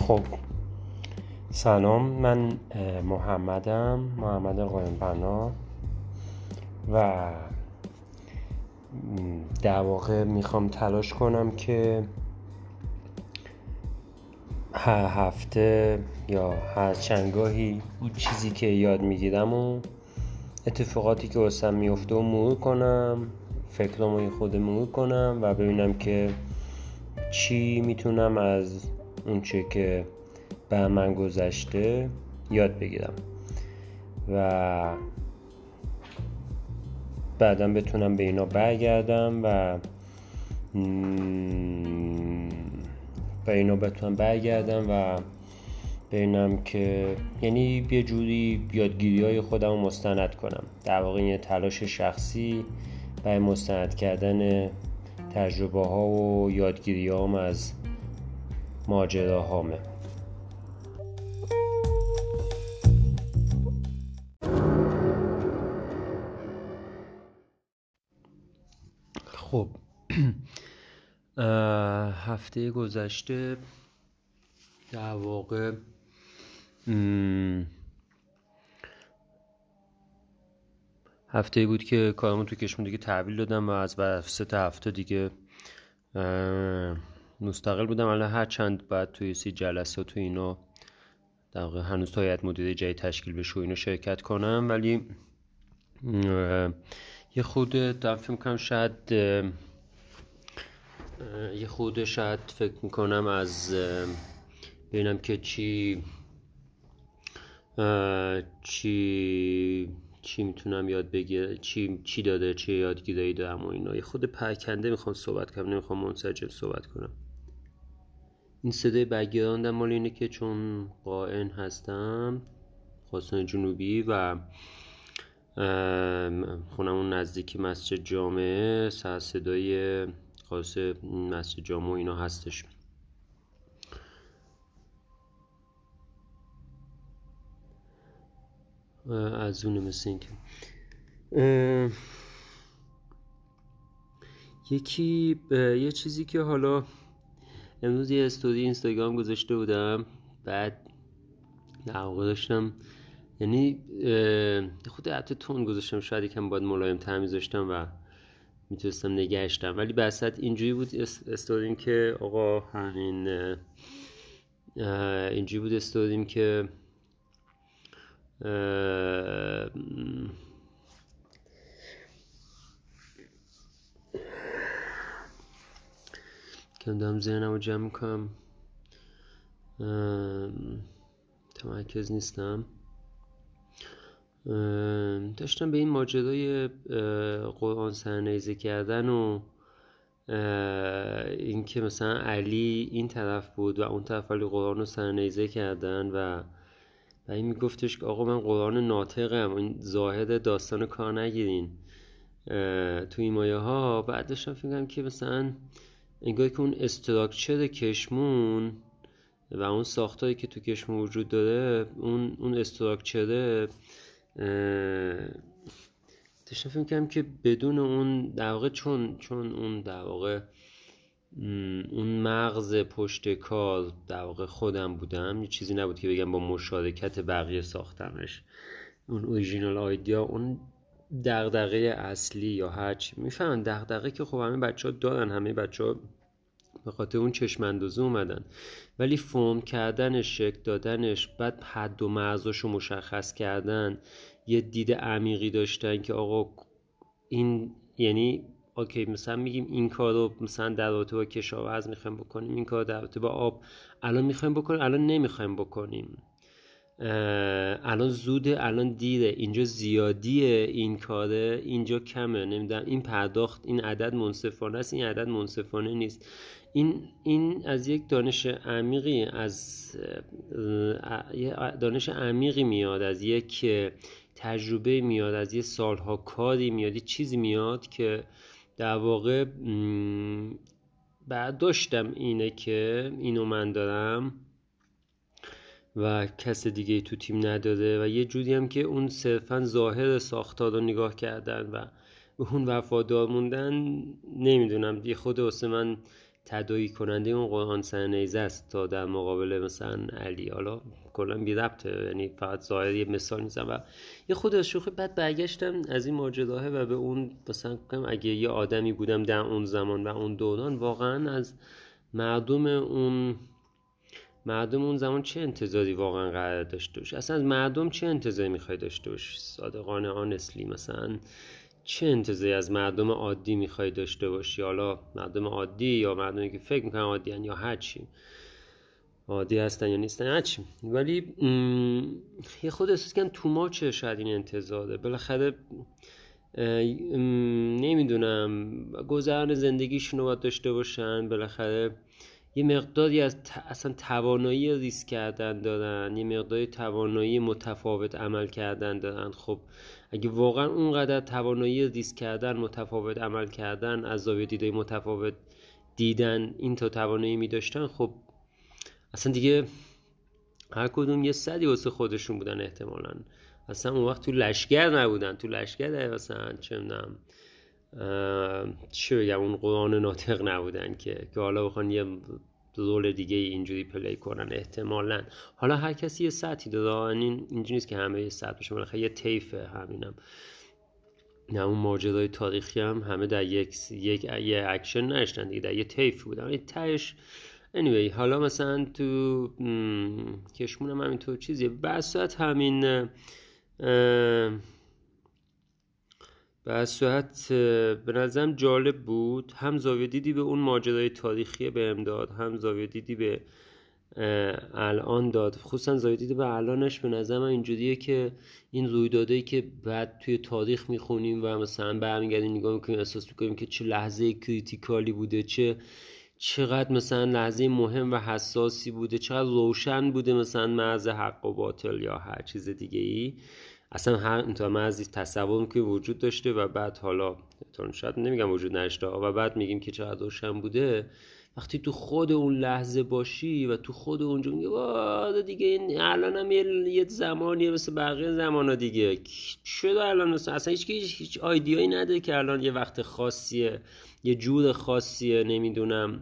خب سلام، من محمد قائم‌بنا و در واقع میخوام تلاش کنم که هر هفته یا هر چندگاهی اون چیزی که یاد میگیرم و اتفاقاتی که واسم میفته و مرور کنم، فکرامو خود مرور کنم و ببینم که چی میتونم از اون چه که بر من گذشته یاد بگیرم و بعداً بتونم به اینا برگردم و ببینم که یعنی یه جوری یادگیری‌های خودم رو مستند کنم. در واقع یه تلاش شخصی برای مستند کردن تجربه ها و یادگیری هام از ماجراهامه. خب هفته گذشته در واقع هفته بود که کارمون تو کشمون دیگه تحویل دادم و از بعد 3 هفته دیگه مستقل بودم. الان هر چند بعد توی 30 جلسه تو اینا در واقع هنوز تا هیئت مدیره جدید تشکیل بشه و اینو شرکت کنم، ولی یه خود دارم فکر میکنم شاید فکر میکنم از ببینم که چی میتونم یاد بگیرم، چی داده، چه یادگیری دارم و اینا. یه خود پرکنده میخوام صحبت کنم، نمیخوام منسجم صحبت کنم. این صدای بگیراندم مال اینه که چون قائن هستم خراسان جنوبی و خونمون نزدیک مسجد جامعه، سر صدای خاص مسجد جامعه اینا هستش. از اونه مثل این که یه چیزی که حالا امروز یه استوری اینستاگرام گذاشته بودم، بعد در واقع داشتم یعنی خود حتی تون گذاشتم، شاید یکم باید ملایم تر میذاشتم و میتونستم نگهشتم، ولی بسط اینجوری بود استوریم که آقا اینجوری بود استوریم که که دارم ذهنم رو جمع میکنم، تمرکز نیستم. داشتم به این ماجرای قرآن سرنیزه کردن و این که مثلا علی این طرف بود و اون طرف علی قرآن رو سرنیزه کردن و این میگفتش که آقا من قرآن ناطقم، این ظاهر داستان کار نگیرین تو این مایه ها. بعد داشتم فکرم که مثلا انگار که اون استراکچر کشمون و اون ساختاری که تو کشمون وجود داره، اون استراکچره داشتم فکر کنم که بدون اون در واقع چون اون در واقع اون مغز پشت کار در واقع خودم بودم، یه چیزی نبود که بگم با مشارکت بقیه ساختمش. اون اوریجینال آیدیا، اون دغدغه اصلی یا هرچی میفهمن دغدغه که خب همه بچه‌ها دارن، همه بچه‌ها به خاطر اون چشم اندازه اومدن، ولی فرم کردنش، شکل دادنش، بعد حد و مرزاشو مشخص کردن، یه دید عمیقی داشتن که آقا این یعنی اوکی مثلا میگیم این کارو مثلا در رابطه با کشاورز میخوایم بکنیم، این کارو در رابطه با آب الان میخوایم بکنیم، الان نمیخوایم بکنیم، الان زوده، الان دیره، اینجا زیادیه این کاره، اینجا کمه، نمیدونم این پرداخت، این عدد منصفانه است، این عدد منصفانه نیست. این از یک دانش عمیقی میاد، از یک تجربه میاد، از یک سالها کاری میاد، یک چیزی میاد که در واقع برداشتم اینه که اینو من دارم و کس دیگه تو تیم نداره و یه جوری هم که اون صرفا ظاهر ساختار رو نگاه کردن و به اون وفادار موندن. نمیدونم، یه خود واسه من تداعی کننده اون قرآن سرنیزه است تا در مقابل مثلا علی. حالا کلا بی ربطه، یعنی فقط ظاهر یه مثال میزنم. و یه خود از شوخی بعد برگشتم از این ماجراه و به اون مثلا اگه یه آدمی بودم در اون زمان و اون دوران، واقعا از مردم اون زمان چه انتظاری واقعا قرار داشته باشه؟ اصلا از مردم چه انتظاری میخوای داشته باشی؟ صادقانه آنستلی مثلا چه انتظاری از مردم عادی میخوای داشته باشی؟ حالا مردم عادی یا مردمی که فکر میکنن عادی هن یا هر چی، عادی هستن یا نیستن هر چی، ولی یه خود احساس کنم تو ما چه شاید این انتظاره. بالاخره نمیدونم گذران زندگیشون رو باید داشته باشن، بالاخره یه مقداری از اصلا توانایی ریسک کردن دارن، یه مقداری توانایی متفاوت عمل کردن دارن. خب اگه واقعا اونقدر توانایی ریسک کردن، متفاوت عمل کردن، از زاویه دیده متفاوت دیدن این تا توانایی می داشتن، خب اصلا دیگه هر کدوم یه صدی واسه خودشون بودن احتمالاً. اصلا اون وقت تو لشگر نبودن، تو لشگر مثلا چه میدونم چی بگم، اون قرآن ناطق نبودن که حالا بخوان یه رول دیگه اینجوری پلی کنن احتمالاً. حالا هر کسی یه سطحی داره، اینجوری نیست که همه یه سطح بشه، بالاخره یه طیفه. همینم نه اون ماجرای تاریخی هم همه در یه اکشن نشدن دیگه، در یه طیف بودن این تهش. anyway حالا مثلا تو کشمون هم همینطور چیزیه. بساعت همین بساعت به نظرم جالب بود، هم زاویه دیدی به اون ماجرای تاریخی بهم داد، هم زاویه دیدی به الان داد. خصوصا زاویه دیدی به الانش به نظرم اینجوریه که این رویدادایی که بعد توی تاریخ میخونیم و مثلا برمیگردیم نگاه میکنیم، احساس میکنیم که چه لحظه کریتیکالی بوده، چقدر مثلا لحظه مهم و حساسی بوده، چقدر روشن بوده مثلا مرز حق و باطل یا هر چیز دیگه ای، اصلا هر انتها مرزی تصور میکنیم وجود داشته و بعد حالا شاید نمیگم وجود نداشته و بعد میگیم که چقدر روشن بوده. وقتی تو خود اون لحظه باشی و تو خود اونجا میگی واه دیگه این الان هم یه زمانیه مثل بقیه زمانا دیگه، شده الان مثلا اصلا هیچ آیدیایی نداره که الان یه وقت خاصیه، یه جور خاصیه، نمیدونم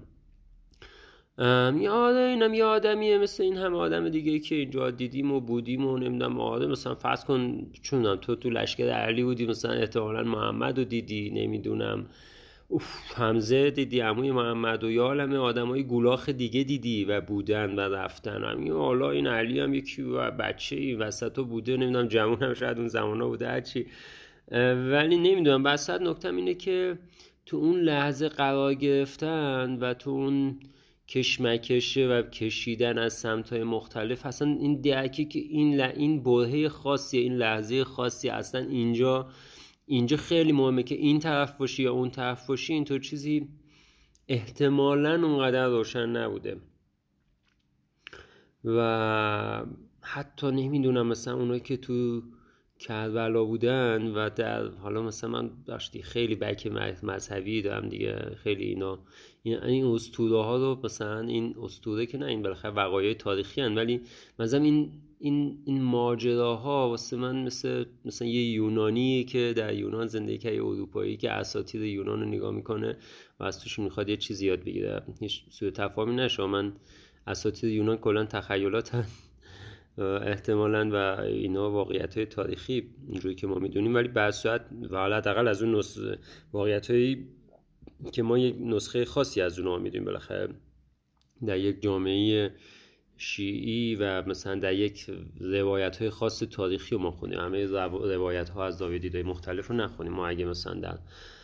اینم یه آدمیه مثل این همه آدم دیگه که اینجا دیدیم و بودیم و نمیدونم آدم مثلا فرض کن چونم تو لشکر علی بودی، مثلا احتمالاً محمد رو دیدی، نمیدونم حمزه دیدی، عموی محمد و یا عالمه آدمای گولاخ دیگه دیدی و بودن و رفتن. همین حالا این علی هم یکی بچه این وسط بوده، نمیدونم جوان هم شاید اون زمانا بوده هرچی، ولی نمیدونم. بسط نکتم اینه که تو اون لحظه قرار گرفتن و تو اون کشمکشه و کشیدن از سمت‌های مختلف، اصلا این درکی که این برهه خاصی، این لحظه خاصی اصلا اینجا خیلی مهمه که این طرف باشی یا اون طرف باشی، اینطور چیزی احتمالاً اونقدر روشن نبوده. و حتی نمیدونم مثلا اونایی که تو کربلا بودن و در حالا مثلا من داشتی خیلی بک مذهبی دارم دیگه، خیلی این اسطوره ها رو مثلا، این اسطوره که نه این بالاخره وقایع تاریخی هن، ولی مثلا این ماجراها واسه من مثلا یه یونانی که در یونان زندگی کرده، اروپایی که اساطیر یونان رو نگاه میکنه و از توش میخواد یه چیزی یاد بگیره. هیچ سوء تفاهمی نشه، من اساطیر یونان کلا تخیلات هن احتمالاً و اینا واقعیت‌های تاریخی اینجوری که ما میدونیم، ولی به هر صورت و حداقل از اون واقعیت‌هایی که ما یک نسخه خاصی از اونها میدونیم، بالاخره در یک جامعه شیعی و مثلا در یک روایت‌های خاص تاریخی ما خونیم، همه روایت‌ها از زاویه دیدهای مختلف رو نخونیم. ما اگه مثلا در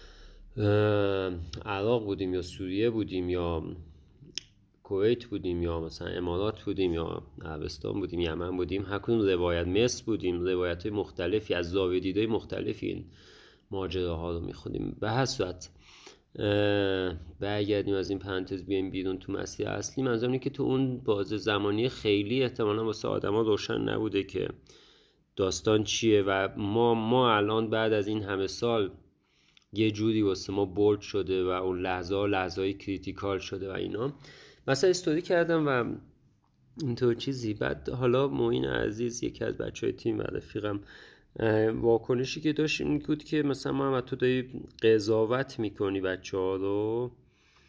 عراق بودیم یا سوریه بودیم یا کویت بودیم یا مثلا امارات بودیم یا عربستان بودیم، یمن بودیم، هر کدوم روایت، مصر بودیم، روایت‌های مختلفی از زاویه دیدهای مختلفی این ماجراها رو می‌خونیم. به هر صورت برگردیم از این پرانتز بیایم بیرون تو مسیر اصلی. منظورم اینه که تو اون بازه زمانی خیلی احتمالاً واسه آدما روشن نبوده که داستان چیه و ما الان بعد از این همه سال یه جوری واسه ما بولد شده و اون لحظه‌های کریتیکال شده و اینا. مثلا استوری کردم و اینطور چیزی. بعد حالا معین عزیز یکی از بچهای تیم و رفیقم واکنشی که داشت این بود که مثلا محمد تو داری قضاوت میکنی بچه ها رو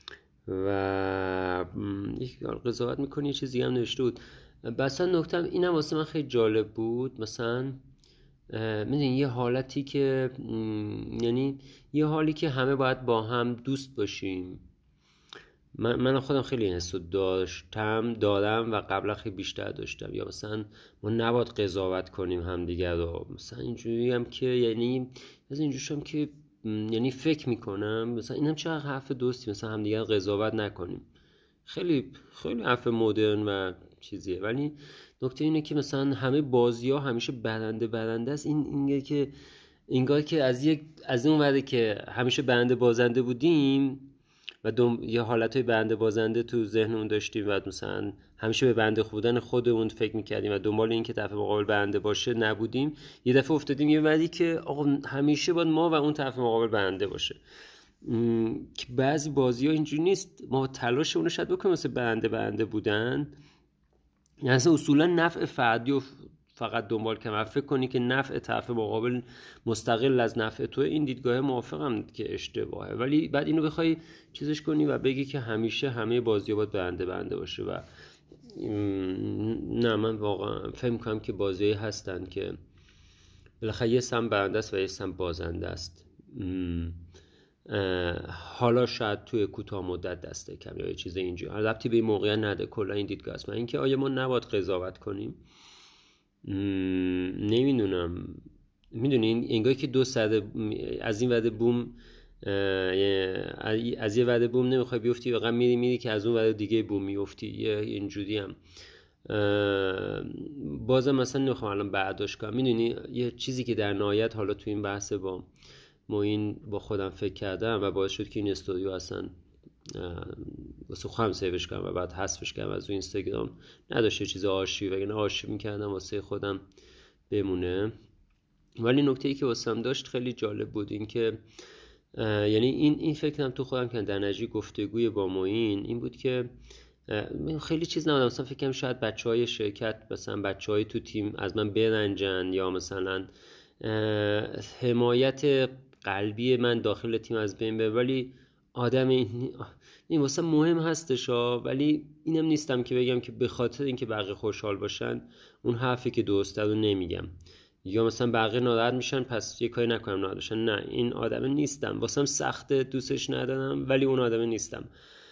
و یک قضاوت میکنی. یه چیزی هم نوشته بود. مثلا نکته اینم واسه من خیلی جالب بود، مثلا میدونی یه حالتی که یعنی یه حالی که همه باید با هم دوست باشیم. من خودم خیلی این حسو دارم و قبلا خیلی بیشتر داشتم. یا مثلا ما نباید قضاوت کنیم همدیگر رو، مثلا اینجوری هم که یعنی از اینجوریش هم که یعنی فکر میکنم مثلا اینم چقدر حرف درستی، مثلا همدیگر قضاوت نکنیم. خیلی خیلی حرف مدرن و چیزیه، ولی نکته اینه که مثلا همه بازی‌ها همیشه برنده است. اینه که انگار که از اون وره که همیشه برنده بازنده بودیم و یه حالتهای برنده بازنده تو ذهنمون داشتیم و مثلا همیشه به برنده بودن خودمون فکر میکردیم و دنبال این که طرف مقابل برنده باشه نبودیم. یه دفعه افتادیم یه وری که آقا همیشه باید ما و اون طرف مقابل برنده باشه. که بعضی بازی ها اینجوری نیست، ما تلاشمون رو شاید بکنیم واسه برنده بودن، یعنی اصلا اصولا نفع فردی و فقط دنبال کنم. فکر کنی که نفع طرف مقابل مستقل از نفع تو، این دیدگاه موافقم که اشتباهه. ولی بعد اینو بخوای چیزش کنی و بگی که همیشه همه بازی‌ها باید برنده باشه و نه، من واقعا فکر می‌کنم که بازی‌هایی هستن که بالاخره یه سم برنده است و یه سم بازنده است. حالا شاید توی کوتاه مدت دسته کم یا یه چیز اینجوری، ربطی به این موقعیت نده، کلا این دیدگاه است. من اینکه آیا ما نباید قضاوت کنیم، نمیدونم. میدونین انگار که دو صد از این وعده بوم، از یه وعده بوم نمیخوای بیفتی، واقعا میری که از اون وعده دیگه بوم میفتی. یه اینجوری هم بازم مثلا نمیخوام الان برداشت کنم. میدونی یه چیزی که در نهایت حالا تو این بحث با معین با خودم فکر کردم و باعث شد که این استودیو اصلا واسه خودم سیوش کردم و بعد حذفش کردم از اینستاگرام، نداشته چیز آرشیو، وگرنه آرشیو میکردم واسه خودم بمونه. ولی نکته‌ای که واسم داشت خیلی جالب بود، این که یعنی این فکرم تو خودم که در نتیجه گفتگوی با معین این بود که خیلی چیز نبودم. مثلا فکرم شاید بچهای شرکت، مثلا بچهای تو تیم از من برنجن، یا مثلا حمایت قلبی من داخل تیم از بین بره. ولی آدم این واسه مهم هستش ولی اینم نیستم که بگم که به خاطر اینکه بقیه خوشحال باشن اون حرفی که درسته رو نمیگم، یا مثلا بقیه ناراحت میشن پس یه کاری نکنم ناراحت بشن. نه، این آدم نیستم. واسم سخته، دوستش ندارم، ولی اون آدم نیستم.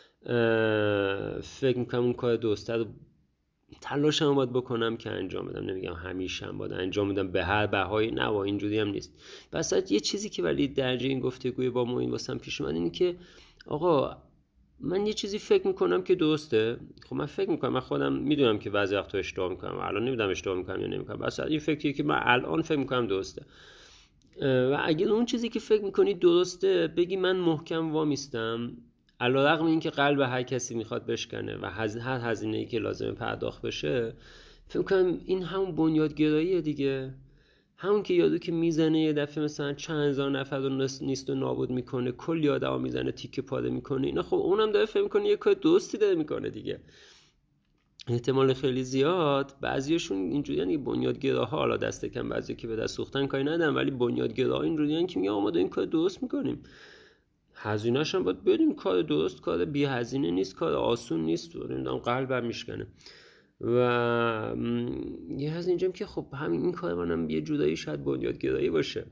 فکر میکنم اون کار درسته رو تلاشم باید بکنم که انجام بدم. نمیگم همیشه هم باید انجام بدم به هر بهایی، نه و اینجوری هم نیست. بس یه چیزی که ولی درجه این گفتگوی با معین واسم پیش اومد اینه که آقا من یه چیزی فکر میکنم که درسته. خب من فکر میکنم، من خودم میدونم که بعضی وقتا اشتباه میکنم، الان نمیدونم اشتباه میکنم یا نمیکنم، بس این فکریه که من الان فکر میکنم درسته. و اگه اون چیزی که فکر میکنی درسته بگی من محکم وامیستم، علیرغم اینکه قلب هر کسی میخواد بشکنه و هر هزینه‌ای که لازمه پرداخت بشه، فکر میکنم این همون بنیادگراییه دیگه. همون که یادو که میزنه یه دفعه مثلا چند هزار نفر رو نیست و نابود میکنه، کلی آدمو میزنه تیکه پاره میکنه، اینا خب اونم داره فکر میکنه یه کار درستی داره میکنه دیگه. احتمال خیلی زیاد بعضیاشون اینجوریان که بنیادگراها، حالا دست کم بعضی که به دست سوختن کاری ندارن، ولی بنیادگراها اینجوریان که میگن ما داریم کار درست میکنیم، هزینه‌اش هم باید بدیم، کار درست، کار بی هزینه نیست، کار آسون نیست، نمیدونم قلبم میشکنه. و یه از اینجام که خب همین این کار منم یه جورایی شاید بنیادگرایی باشه.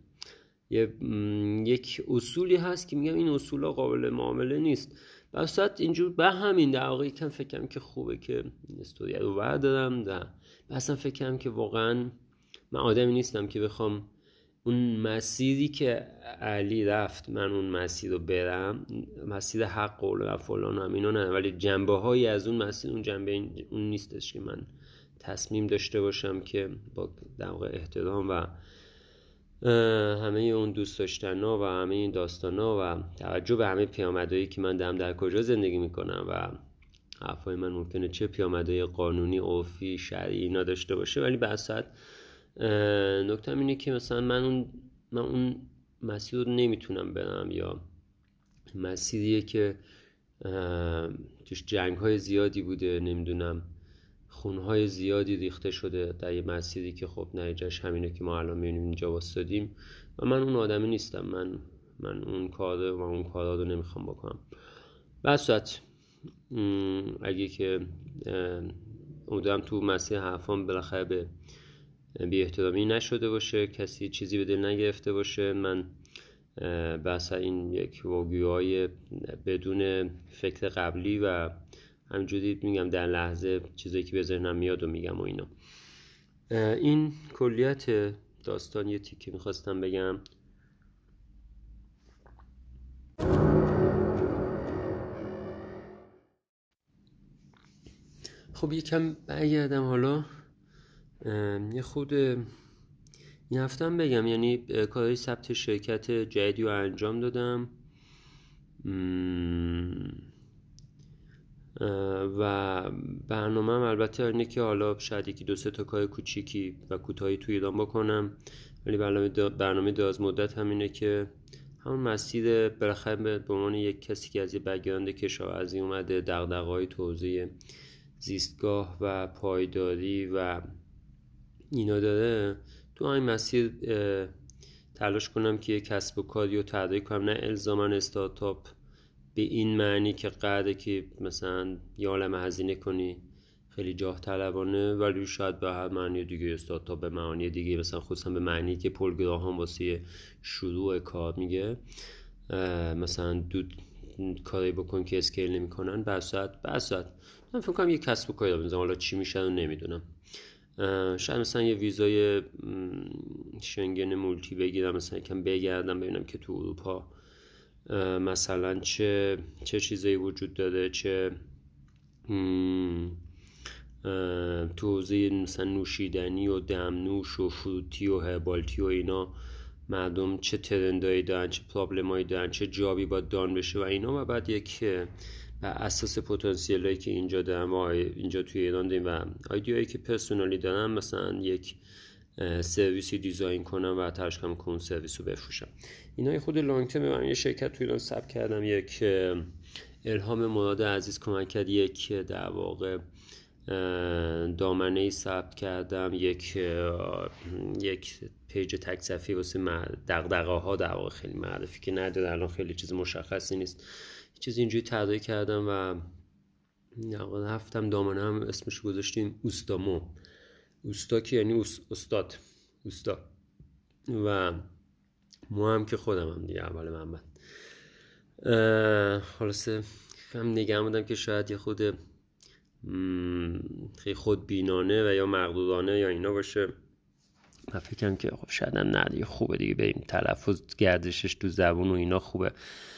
یک اصولی هست که میگم این اصولا قابل معامله نیست. بسات اینجور به همین در واقع کم فکرم که خوبه که این استوری رو بردارم و اصلا فکرم که واقعا من آدمی نیستم که بخوام اون مسیری که علی رفت من اون مسیر رو برم، مسیر حق قول و فلان و اینا نه، ولی جنبه هایی از اون مسیر، اون جنبه اون نیستش که من تصمیم داشته باشم که با در واقع احترام و همه اون دوست داشتن‌ها و همه این داستان‌ها و توجه به همه پیامدهایی که من در کجا زندگی میکنم و حرفای من ممکنه چه پیامدهای قانونی، عرفی، شرعی اینا داشته باشه، ولی به اصل نکته اینه که مثلا من اون مسیر رو نمیتونم برم، یا مسیریه که توش جنگ‌های زیادی بوده، نمیدونم خونهای زیادی ریخته شده در یه مسیری که خب نتیجهش همینه که ما الان میبینیم اینجا واسطادیم و من اون آدمی نیستم. من اون کارا رو نمیخوام بکنم. بسات اگه که امیدوارم تو مسیر حرفام بالاخره به بی احترامی نشده باشه، کسی چیزی به دل نگرفته باشه. من بحث این یک واگیوهای بدون فکر قبلی و همینجوری میگم در لحظه چیزایی که به ذهنم میاد و میگم و اینا. این کلیت داستان. یه تیکه میخواستم بگم. خب یکم برگردم حالا یه خود این هفتم بگم، یعنی کارهای ثبت شرکت جدیدی رو انجام دادم و برنامه‌ام البته اینه که حالا شاید یکی دو سه تا کار کوچیکی و کوتاهی توی ایران بکنم، ولی برنامه دراز مدت هم اینه که همون مسیر بالاخره به عنوان یک کسی که از یه بک‌گراند کشاورزی اومده، دغدغه‌های توزیع زیستگاه و پایداری و اینا داره، تو این مسیر تلاش کنم که یک کسب و کاری رو طراحی کنم، نه الزاماً استارتاپ به این معنی که قراره که مثلا یه عالمه هزینه کنی خیلی جاه طلبانه، ولی شاید به هر معنی دیگه استارتاپ به معنی دیگه، مثلا خصوصا به معنی که پل گراهام واسه شروع کار میگه مثلا کاری بکن که اسکیل نمیکنن بساعت من فکر کنم یه کسب و کاری رو بزنم، حالا چی میشه رو نمیدونم. شاید مثلا یه ویزای شنگن مولتی بگیرم، مثلا یکم بگردم ببینم که تو اروپا مثلا چه چیزایی وجود داره، چه تو حوزه مثلا نوشیدنی و دمنوش و فروتی و هربالتی و اینا مردم چه ترندایی دارن، چه پرابلمایی دارن، چه جابی باید دان بشه و اینا، و بعد یک بر اساس پتانسیلایی که اینجا دارم و اینجا توی ایران داریم و ایدیایی که پرسونالی دارم، مثلا یک سرویسی دیزاین کنم و تلاش کنم که اون سرویس رو بفروشم. اینا خود لانگ ترم. من یه شرکت توی ایران ثبت کردم، یک الهام مراد عزیز کمک کرد، یک در واقع دامنه‌ای ثبت کردم، یک پیج تک صفحه‌ای واسه دغدغه‌ها در واقع، خیلی معرفی که نداره الان، خیلی چیز مشخصی نیست، چیز اینجوری طراحی کردم و رفتم دامنه هم اسمش گذاشتیم اوستامو. اوستا که یعنی استاد، اوستا، و مو هم که خودم هم دیگه اول محمد. خلاصه هم نگم بودم که شاید یه خود خیلی خودبینانه و یا مغرورانه یا اینا باشه. من فکرم که خب شاید هم نه دیگه، خوبه دیگه بریم تلفظ گردشش تو زبون و اینا خوبه.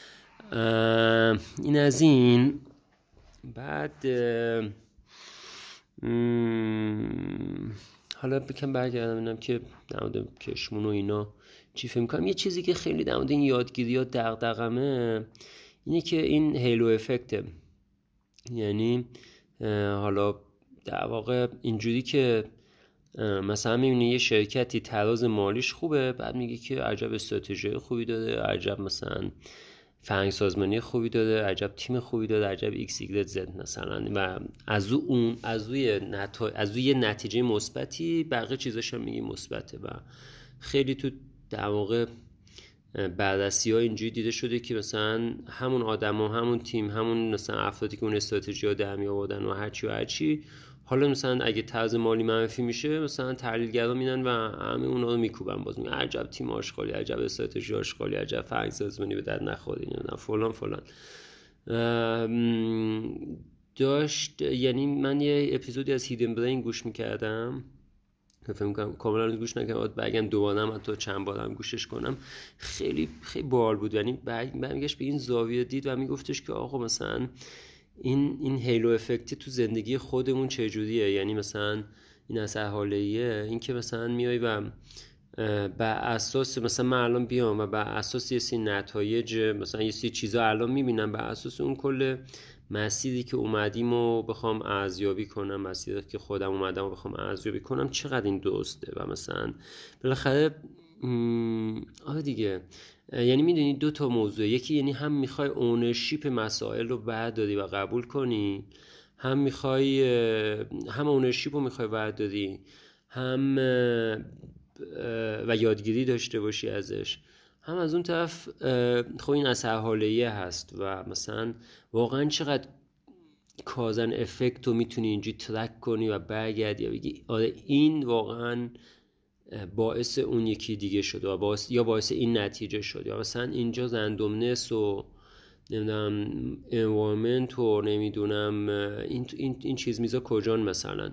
این از این. بعد حالا بکن برگردم ببینم که در مورد کشمون و اینا چی فکر می‌کنم. یه چیزی که خیلی در مورد این یادگیری‌ها دغدغمه اینه که این هیلو افکته، یعنی حالا در واقع اینجوری که مثلا می‌بینی یه شرکتی تراز مالیش خوبه، بعد میگه که عجب استراتژی خوبی داره، عجب مثلا فرهنگ سازمانی خوبی داره، عجب تیم خوبی داره، عجب ایکس ایگرت زد مثلا، و از روی نتیجه مثبتی بقیه چیزاش هم میگی مثبته. و خیلی تو در واقع بررسی‌ها اینجوری دیده شده که مثلا همون آدما، همون تیم، همون مثلا افرادی که اون استراتژی‌ها در می آوردن و هرچی حالا مثلا اگه طرز مالی منفی میشه، مثلا تحلیلگرا میدن و همه اونا رو میکوبن، باز میگن عجب تیم آشغالی، عجب استراتژی آشغالی، عجب فرهنگ سازمانی به در نخوره، اینا فلان داشت. یعنی من یه اپیزودی از هیدن برین گوش میکردم، فکر می‌کنم کاملا گوش نکردم، بگم دوباره هم حتی چند بارم گوشش کنم، خیلی خیلی باحال بود. یعنی برمیگشت به این زاویه دید و میگفتش که آقا مثلا این هیلو افکتی تو زندگی خودمون چجوریه، یعنی مثلا این اثر حاله‌ایه، این که مثلا میای و بر اساس مثلا من الان بیام و بر اساس یه سری نتایج مثلا یه سری چیزا الان میبینم، بر اساس اون کل مسیری که اومدیم و بخوام ارزیابی کنم، مسیری که خودم اومدم و بخوام ارزیابی کنم چقدر این درسته و مثلا بالاخره آره دیگه. یعنی میدونی دو تا موضوع، یکی یعنی هم میخوای اونرشیپ مسائل رو برداری و قبول کنی، هم میخوای هم اونرشیپ رو میخوای برداری، هم و یادگیری داشته باشی ازش، هم از اون طرف خب این اثر حاله‌ایه هست و مثلا واقعا چقدر کازن افکت رو میتونی اینجوری ترک کنی و برگردی یا بگی آره این واقعا باعث اون یکی دیگه شد و باعث این نتیجه شد، یا مثلا اینجا رندومنس و نمیدونم انوایرمنت و نمیدونم این چیز میزا کجان مثلا،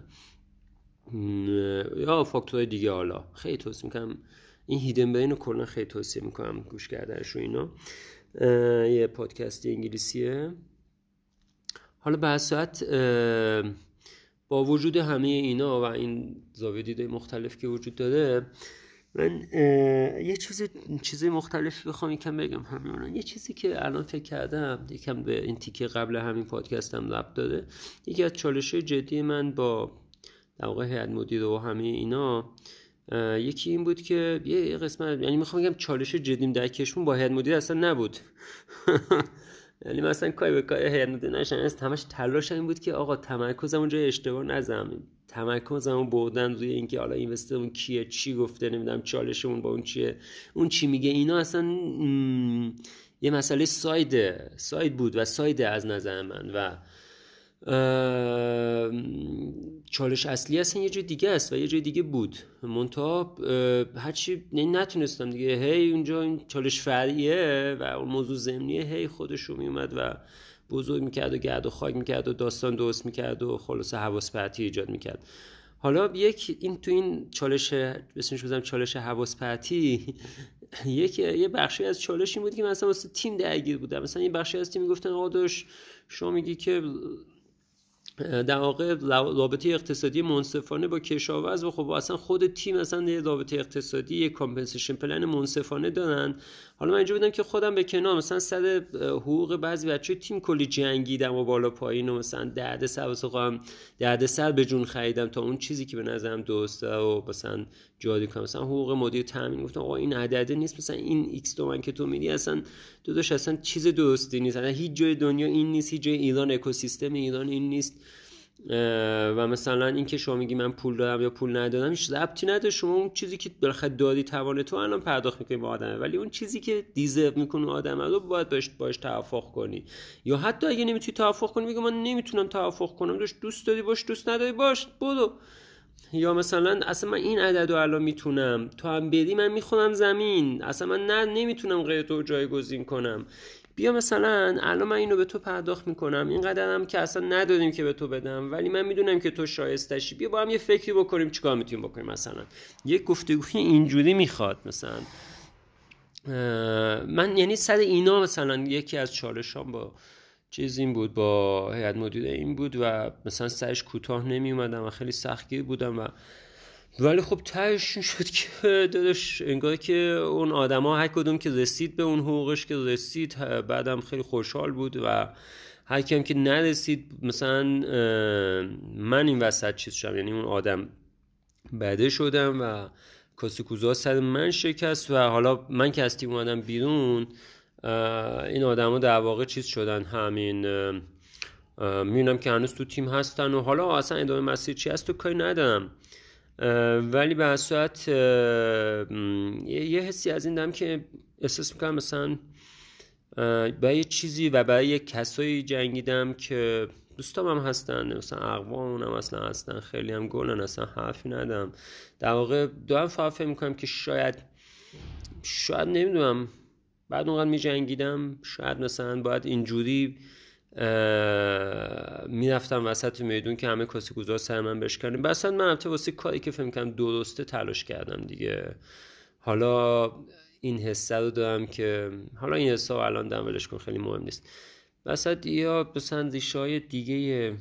یا فاکتورهای دیگه. حالا خیلی توصیه میکنم این هیدن برین رو کلا خیلی توصیه میکنم گوش کردنش و اینا. یه پادکست انگلیسیه. حالا به صورت با وجود همه اینا و این زاویه دیده مختلف که وجود داره، من یه چیز مختلفی بخوام یکم بگم همین. یه چیزی که الان فکر کردم یکم به این تیکه قبل همین پادکستم ربط داره. یکی از چالش‌های جدی من با در واقع هیئت مدیره و همه اینا، یکی این بود که یه قسمت، یعنی میخوام بگم چالش جدیم در کشمون با هیئت مدیره اصلا نبود. یعنی مثلا کاری به کار هیئت مدیره نشن، همش تلاش این بود که آقا تمرکزمون جای اشتباه نذاریم، تمرکزمون بردن روی اینکه حالا اینوسترمون کیه، چی گفته، نمیدونم چالشمون با اون چیه، اون چی میگه. اینا اصلا یه مسئله ساید بود و ساید از نظر من، و چالش اصلی اصلا یه جای دیگه است و یه جای دیگه بود. منتها هرچی نتونستم دیگه، هی اونجا این چالش فرعیه و اون موضوع ضمنیه هی خودش رو میومد و بزرگ میکرد و گرد و خاک میکرد و داستان درست میکرد و خلاصه حواس پرتی ایجاد میکرد. حالا تو این چالش بسیمش بزنم چالش حواس پرتی، یه بخشی از چالش این بود که مثلا واسه تیم درگیر بودم. مثلا یه بخشی از تیم میگفتن آقا داش شما میگی که در واقع رابطه اقتصادی منصفانه با کشاورز، و خب اصلا خود تیم اصلا یه رابطه اقتصادی، یه کامپنسیشن پلن منصفانه دارن. حالا من اینجا بودم که خودم به کنار، مثلا سر حقوق بعضی بچه تیم کلی جنگیدم و بالا پایین و مثلا دردسر به جون خریدم تا اون چیزی که به نظرم درسته و مثلا جادی کنم. مثلا حقوق مدیر تامین گفتم آقا این عدده نیست، مثلا این ایکس تومن که تو میدی اصلا داداش اصلا چیز درستی نیست، اصلا هیچ جای دنیا این نیست، هیچ جای ایران، اکوسیستم ایران این نیست. و مثلا این که شما میگی من پول دارم یا پول ندارم هیچ ربطی نداره. شما اون چیزی که بالاخره داری توان تو الان پرداخت میکنی به آدمه، ولی اون چیزی که دیزرو میکنه آدمه رو باید باش توافق کنی. یا حتی اگه نمیتونی توافق کنی میگه من نمیتونم توافق کنم، دوست داری باش، دوست نداری باش برو. یا مثلا اصلا من این عدد رو الان میتونم، تو هم بدی من میخونم زمین، اصلا من نمیتونم غیر تو جایگزین کنم. بیا مثلا الان من اینو به تو پرداخت میکنم، این قدرم که اصلا نداریم که به تو بدم، ولی من میدونم که تو شایسته‌شی، بیا با هم یه فکری بکنیم چیکار میتونیم بکنیم. مثلا یک گفتگوی اینجوری میخواد. مثلا من یعنی سر اینا مثلا یکی از چالشام با چیز این بود، با هیئت مدیره این بود و مثلا سرش کوتاه نمی اومدم و خیلی سختگیر بودم ولی خب تهش شد که داداش انگار که اون آدما هر کدوم که رسید به اون حقوقش که رسید بعدم خیلی خوشحال بود و هر کیم که نرسید مثلا من این وسط چیز شدم، یعنی اون آدم بده شدم و کاسه کوزه سر من شکست و حالا من که از تیم اومدم بیرون این آدما در واقع چیز شدن. همین میبینم که هنوز تو تیم هستن و حالا اصلا ادامه مسیر چی هست تو کاری ندارم، ولی به صورت یه حسی از این دارم که احساس میکنم مثلا برای یه چیزی و برای یه کسایی جنگیدم که دوستام هم هستن، مثلا اقوام هم اصلا هستن، خیلی هم گلن، اصلا حرفی ندارم. در واقع دارم فکر میکنم که شاید نمیدونم بعد اونقدر میجنگیدم شاید مثلا باید اینجوری میرفتم وسط میدون که همه کاسه کوزه سر من بشکنیم. بس من البته واسه کاری که فکر می‌کنم درسته تلاش کردم دیگه. حالا این حسه رو دارم که حالا این حسه رو الان دارم ولش کن، خیلی مهم نیست. بس یا مثلا ریشه‌های دیگه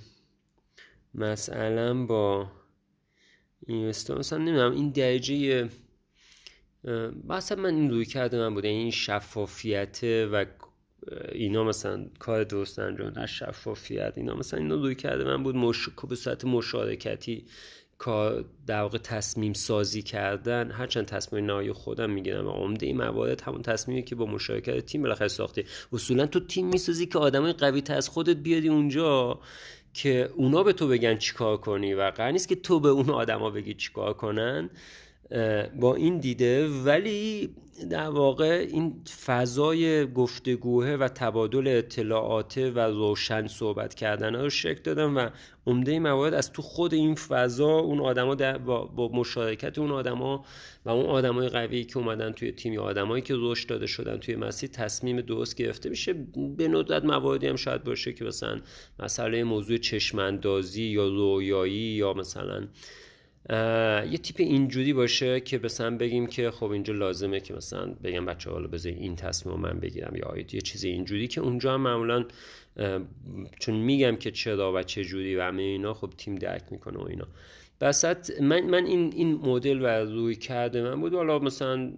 مثلا با این مثلا نمیدونم این درجه مثلا من این روی کرده من بوده این شفافیت و اینا، مثلا کار درست انجام دادن، شفافیت اینا، مثلا اینا روی کرده من بود. به صورت مشارکتی کار در واقع تصمیم سازی کردن، هرچند تصمیم نهایی خودم میگیرم و عمده این موارد همون تصمیمی که با مشارکت تیم بالاخره ساخته. اصولا تو تیم میسازی که آدمای قوی تر از خودت بیاری اونجا که اونا به تو بگن چیکار کنی و قرار نیست که تو به اون آدما بگی چیکار کنن. با این دیده، ولی در واقع این فضای گفتگوه و تبادل اطلاعات و روشن صحبت کردن رو شکل دادم و عمده موارد از تو خود این فضا اون آدما با مشارکت اون آدما و اون آدمای قوی که اومدن توی تیم یا آدمایی که رشد داده شدن توی مسیر تصمیم درست گرفته میشه. به ندرت مواردی هم شاید باشه که مثلا مسئله موضوع چشم‌اندازی یا رویایی یا مثلا یه تیپ اینجوری باشه که مثلا بگیم که خب اینجا لازمه که مثلا بگم بچه حالا بذار این تصمیم من بگیرم یا یه چیز اینجوری که اونجا هم معمولا چون میگم که چرا و چه جوری و همه اینا خب تیم درک میکنه و اینا. بسات من این مدل و روی کرده من بود. حالا مثلا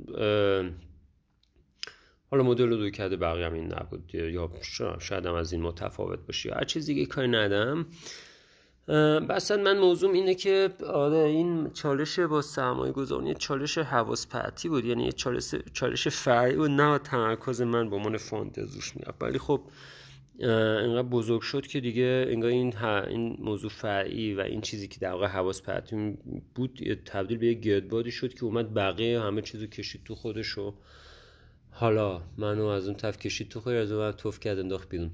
حالا مدل روی کرده بقیه هم این نبود یا شاید هم از این متفاوت باشه یا هر چیز دیگه کاری ندارم. اصلا من موضوع اینه که آره این چالش با سرمایه گذاری چالش حواس پرتی بود، یعنی یه چالش فرعی و نه تمرکز من با عنوان فاندر روش میاد، ولی خب اینقدر بزرگ شد که دیگه انگار این موضوع فرعی و این چیزی که در واقع حواس پرتی بود تبدیل به یه گردبادی شد که اومد بقیه همه چیزو کشید تو خودش و حالا منو از اون طرف کشید تو خودش، از اون توف کرد انداخت بیرون.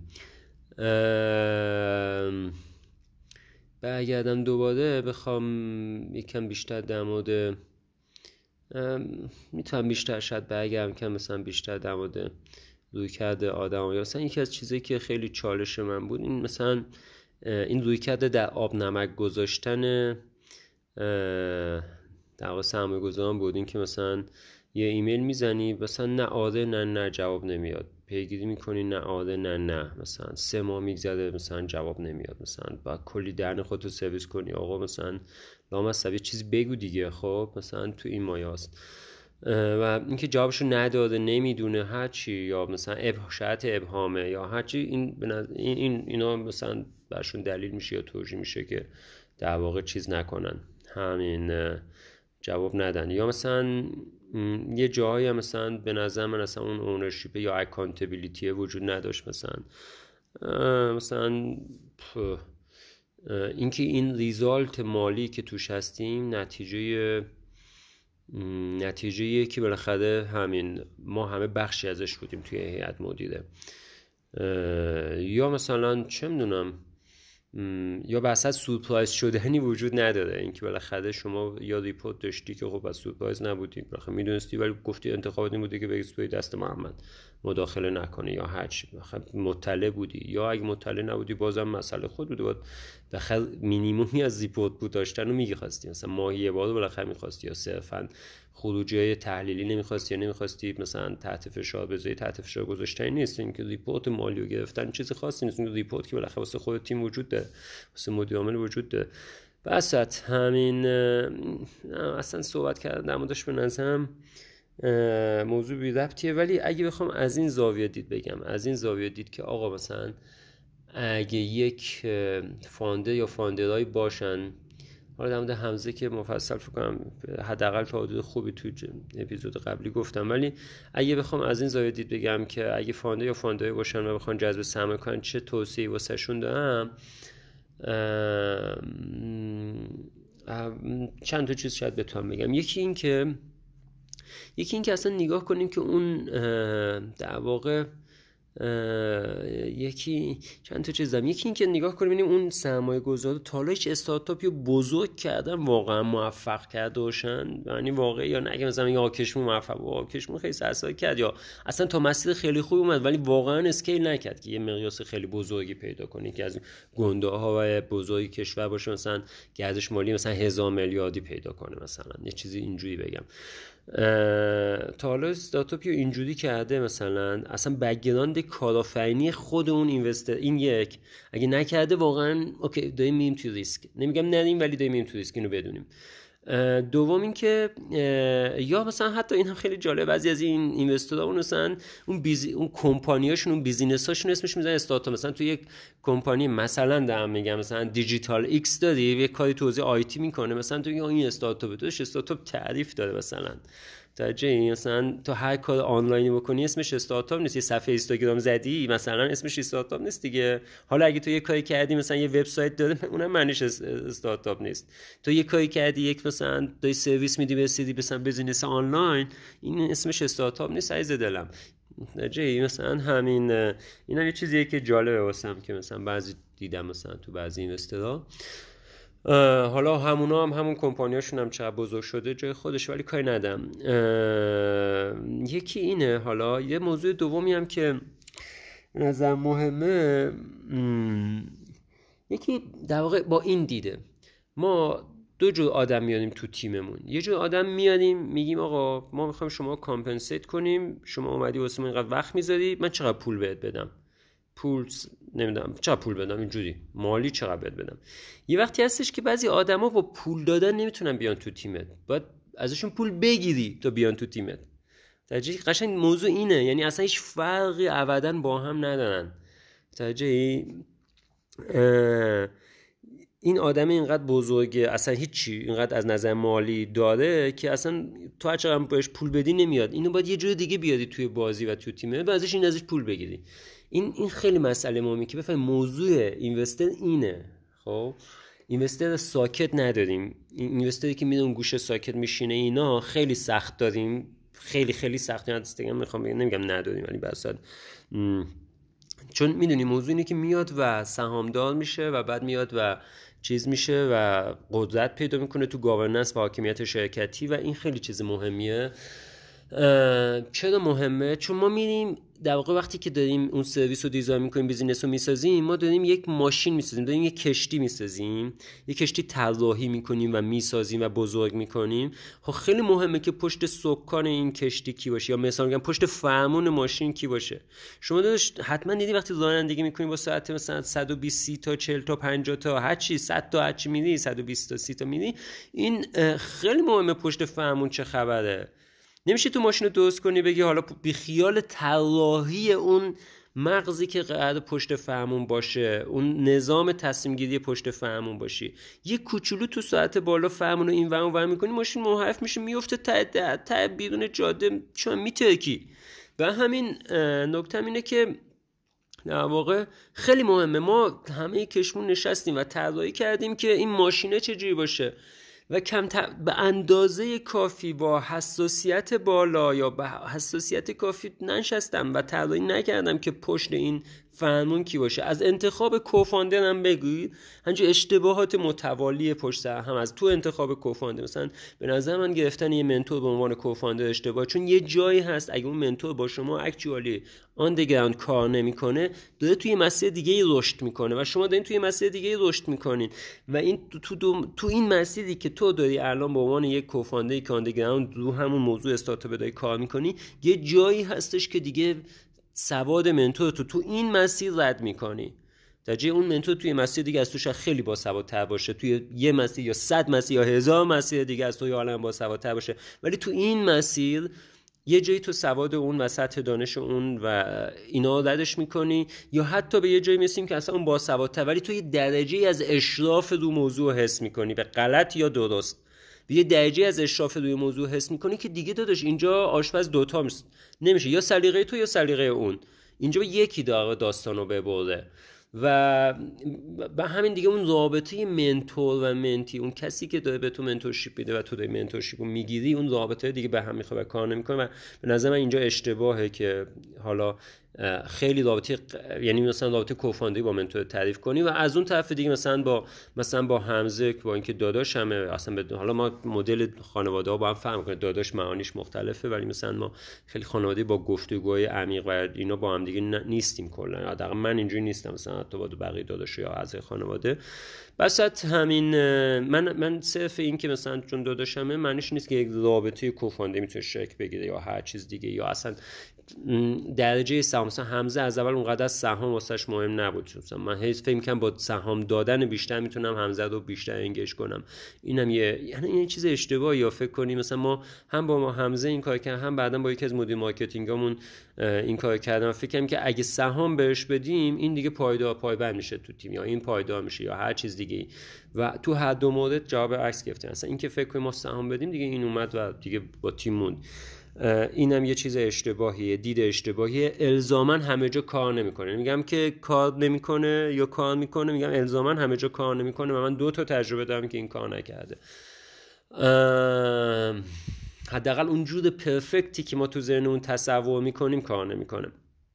برگردم دوباره بخوام یکم بیشتر در مورد میتونم بیشتر شاید برگردم که مثلا بیشتر در مورد رویکرد آدم یا مثلا یکی از چیزایی که خیلی چالش من بود این مثلا این رویکرد در آب نمک گذاشتن در واقع سرمایه گذاران بود. این که مثلا یه ایمیل میزنی مثلا نه آره نه جواب نمیاد، پیگیری میکنی نه آره نه مثلا 3 ماه میگذره مثلا جواب نمیاد، مثلا با کلی درن خودتو سرویس کنی آقا مثلا لامصب یه چیزی بگو دیگه، خب مثلا تو این مایاست و اینکه جوابشو نداده نمیدونه هر چی یا مثلا شرط ابهامه یا هر چی اینا مثلا برشون دلیل میشه یا توجیه میشه که در واقع چیز نکنن، همین جواب ندن. یا مثلا یه جاهایی مثلا به نظر من اصلا اون اونرشیپ یا اکانتبیلیتی وجود نداشت، مثلا اینکه این ریزالت مالی که توش هستیم نتیجه که بالاخره همین ما همه بخشی ازش بودیم توی هیئت مدیره. یا مثلا چه میدونم یا بحث سورپرایز شدنی وجود نداره، اینکه بالاخره شما یا ریپورت داشتی که خب از سورپرایز نبودی، بالاخره میدونستی ولی گفتی انتخابات این بوده که بگی توی دست محمد مداخله نکنه یا هر چی، مطلع بودی یا اگه مطلع نبودی بازم مسئله خود بوده، باید بالاخره مینیمومی از ریپورت بود داشتن رو می‌خواستی، مثلا ماهی یه بار بالاخره می‌خواستی، یا صرفاً خروجی تحلیلی نمی‌خواستی یا نمی‌خواستی مثلا تحت فشار بذاری. تحت فشار گذاشتن نیست، اینکه ریپورت مالی رو گرفتن چیز خاصی نیست، این ریپورت که بالاخره واسه خود تیم وجود داره، واسه مدیر عامل وجود داره. واسط همین اصلا صحبت کردن در موردش به نظرم موضوع بی ربطیه، ولی اگه بخوام از این زاویه دید بگم، از این زاویه دید که آقا مثلا اگه یک فاندر یا فاندرایی باشن، حالا در مورد حمزه که مفصل فکر کنم حداقل تا حدود خوبی تو اپیزود قبلی گفتم، ولی اگه بخوام از این زاویه دید بگم که اگه فاندر یا فاندرایی باشن و بخوان جذب سرمایه کنن چه توصیه‌ای واسهشون دارم، چند تا چیز شاید بتونم بگم. یکی این که اصلا نگاه کنیم که اون در واقع چند تا چیز دارم. یکی این که نگاه کنیم ببینیم اون سرمایه گذار تا حالا هیچ استارتاپی رو بزرگ کردن واقعا موفق کرده باشن، یعنی واقعا یا نه که مثلا یه آکشمون موفق بود، آکشمون خیلی سرسایی کرد یا اصلا تا مسیر خیلی خوبی اومد ولی واقعا اسکیل نکرد که یه مقیاس خیلی بزرگی پیدا کنه که از گنده ها و بزرگی کشور باشه مثلا گردش مالی مثلا 1000 میلیاردی پیدا کنه، مثلا یه چیزی اینجوری بگم. تا حالا استارتاپی رو اینجوری کرده مثلا اصلا بک‌گراند کارآفرینی خود اون اینوستر این یک اگه نکرده واقعا اوکی داریم میریم تو ریسک، نمیگم نریم ولی داریم میریم تو ریسک، اینو بدونیم. دوم این که یا مثلا حتی این هم خیلی جالب، بعضی از این اینوستورها مثلا اون کمپانیاشون اون بیزینساشون اسمش میذارن استارتاپ. مثلا تو یک کمپانی مثلا دارم میگم مثلا دیجیتال ایکس داری یه کاری توزیع آیتی میکنه، مثلا تو این استارتاپ توش استارتاپ تعریف داره، مثلا توجه مثلا تو هر کار آنلاینی بکنی اسمش استارتاپ نیست. یه صفحه اینستاگرام زدی مثلا اسمش استارتاپ نیست دیگه. حالا اگه تو یه کاری کردی مثلا یه وبسایت داره اونم معنیش استارتاپ نیست. تو یه کاری کردی یک مثلا دای سرویس میدی به سیدی مثلا بزنس آنلاین، این اسمش استارتاپ نیست عزیز دلم. جایی مثلا همین اینا یه چیزیه که جالبه واسم که مثلا بعضی دیدم مثلا تو بعضی اینوسترها، حالا همونا هم همون کمپانیاشون هم چقدر بزرگ شده جای خودش، ولی کاری ندم. یکی اینه. حالا یه موضوع دومی هم که نظر مهمه، یکی در واقع با این دیده ما دو جور آدم میاریم تو تیممون. یه جور آدم میاریم میگیم آقا ما میخوایم شما کامپنسیت کنیم، شما اومدی واسه من اینقدر وقت میذاری، من چقدر پول بهت بدم، پول نمیدونم چقدر پول بدم، اینجوری مالی چقدر بهت بدم. یه وقتی هستش که بعضی آدما با پول دادن نمیتونن بیان تو تیمت، باید ازشون پول بگیری تا بیان تو تیمت. توجه قشنگ موضوع اینه، یعنی اصلا هیچ فرقی ابدا با هم ندارن. توجه این آدم اینقدر بزرگه اصلا هیچی اینقدر از نظر مالی داره که اصلا تو هر چقدر بهش پول بدی نمیاد، اینو باید یه جور دیگه بیاری توی بازی و توی تیمه و ازش پول بگیری. این خیلی مسئله مهمه که بفهمیم موضوع اینوستر اینه. خب اینوستر ساکت نداریم، اینوستری که میره اون گوشه ساکت میشینه اینا خیلی سخت داریم، خیلی خیلی سخت. نمیگم نداریم ولی بسات، چون میدونی موضوع اینه که میاد و سهامدار میشه و بعد میاد و چیز میشه و قدرت پیدا میکنه تو گاورننس و حاکمیت شرکتی و این خیلی چیز مهمیه. چرا مهمه؟ چون ما میریم در واقع وقتی که داریم اون سرویس رو دیزاین میکنیم، بیزینس رو میسازیم، ما داریم یک ماشین میسازیم، داریم یک کشتی میسازیم، یک کشتی طراحی میکنیم و میسازیم و بزرگ میکنیم. خب خیلی مهمه که پشت سکان این کشتی کی باشه، یا مثلا میگم پشت فرمون ماشین کی باشه. شما داشت حتما دیدی وقتی رانندگی میکنیم با ساعت مثلا 120 تا 40 تا 50 تا هر چی 100 تا هر چی میدی 120 تا 30 تا میدی، این خیلی مهمه پشت فرمون چه خبره. نمیشه تو ماشین رو درست کنی بگی حالا بی خیال طراحی اون مغزی که قرار پشت فرمون باشه، اون نظام تصمیم گیری پشت فرمون باشی، یه کوچولو تو ساعت بالا فرمون رو این ور اون ور میکنی، ماشین منحرف میشه میفته ته بیرون جاده، چون میترکی. و همین نکته اینه که در واقع خیلی مهمه ما همه کشمون نشستیم و طراحی کردیم که این ماشینه چجوری باشه و به اندازه کافی با حساسیت بالا یا به حساسیت کافی ننشستم و طراحی نکردم که پشت این فرمون کی باشه. از انتخاب کوفاندر هم بگوید همینجور اشتباهات متوالی پشت سر هم از تو انتخاب کوفاندر. مثلا به نظر من گرفتن یه منتور به عنوان کوفاندر اشتباه، چون یه جایی هست اگه اون منتور با شما اکچوالی آن دیگراند کار نمیکنه، داره توی مسیر دیگه رشد میکنه و شما دارین توی مسیر دیگه رشد میکنین و این تو این مسیری که تو داری الان به عنوان یک کوفاندر که آن دیگراند رو همون موضوع استارتاپ داری کار میکنی، یه جایی هستش که دیگه سواد منتور تو این مسیر رد میکنی. در جای اون منتور توی مسیر دیگه از توش خیلی با سوادتر باشه، توی یه مسیر یا 100 مسیر یا 1000 مسیر دیگه از توی عالم با سوادتر باشه، ولی تو این مسیر یه جایی تو سواد اون و سطح دانش اون و اینا ردش میکنی، یا حتی به یه جایی میسیم که اصلا اون با سوادتر ولی تو یه درجه از اشراف رو موضوع حس میکنی، به غلط یا درست به یه درجه از اشراف روی موضوع حس میکنی که دیگه داداش اینجا آشپز دوتا نمیشه، یا سلیقه تو یا سلیقه اون، اینجا یکی داستانو ببره. و به همین دیگه اون رابطه منتور و منتی، اون کسی که داره به تو منتورشیپ میده و تو داری منتورشیپ رو میگیری، اون رابطه دیگه به هم میخوره و کار نمیکنه. و به نظر من اینجا اشتباهه که حالا خیلی رابطه، یعنی مثلا رابطه کوفاندری با منتور تعریف کنی و از اون طرف دیگه مثلا با حمزه با اینکه داداشمه، اصلا حالا ما مدل خانواده ها با هم فرق میکنه، داداش معانیش مختلفه، ولی مثلا ما خیلی خانواده با گفتگوهای عمیق و اینا با هم دیگه نیستیم کلا. حداقل من اینجوری نیستم مثلا تو با بقیه داداش یا اعضای خانواده. بسات همین من صرف این که مثلا چون داداشمه معنیش نیست که یک رابطه کوفاندری میتونه شکل بگیره یا هر چیز دیگه، یا اصلا درجه مثلا حمزه از اول اونقدر از سهام واسش مهم نبود، مثلا من هیچ فکر می‌کنم با سهام دادن بیشتر میتونم حمزه رو بیشتر انگیج کنم. اینم یعنی این چیز اشتباهی. یا فکر کنیم مثلا ما هم با ما حمزه این کار کردیم، هم بعداً با یکی از مدیر مارکتینگامون این کار کردم. فکر کنم که اگه سهام بهش بدیم این دیگه پایبند میشه تو تیم، یا این پایدار میشه یا هر چیز دیگه. و تو هر دو مورد جواب عکس گرفتیم. مثلا این که فکر کنیم ما سهام بدیم دیگه این اومد و دیگه با تیم موند. اینم یه چیز اشتباهیه، دید اشتباهیه. الزاما همه جا کار نمیکنه. میگم که کار نمیکنه یا کار میکنه، میگم الزاما همه جا کار نمیکنه و من 2 تا تجربه دارم که این کار نکرده. حداقل اون جود پرفکتی که ما تو ذهنمون تصور میکنیم کار نمیکنه.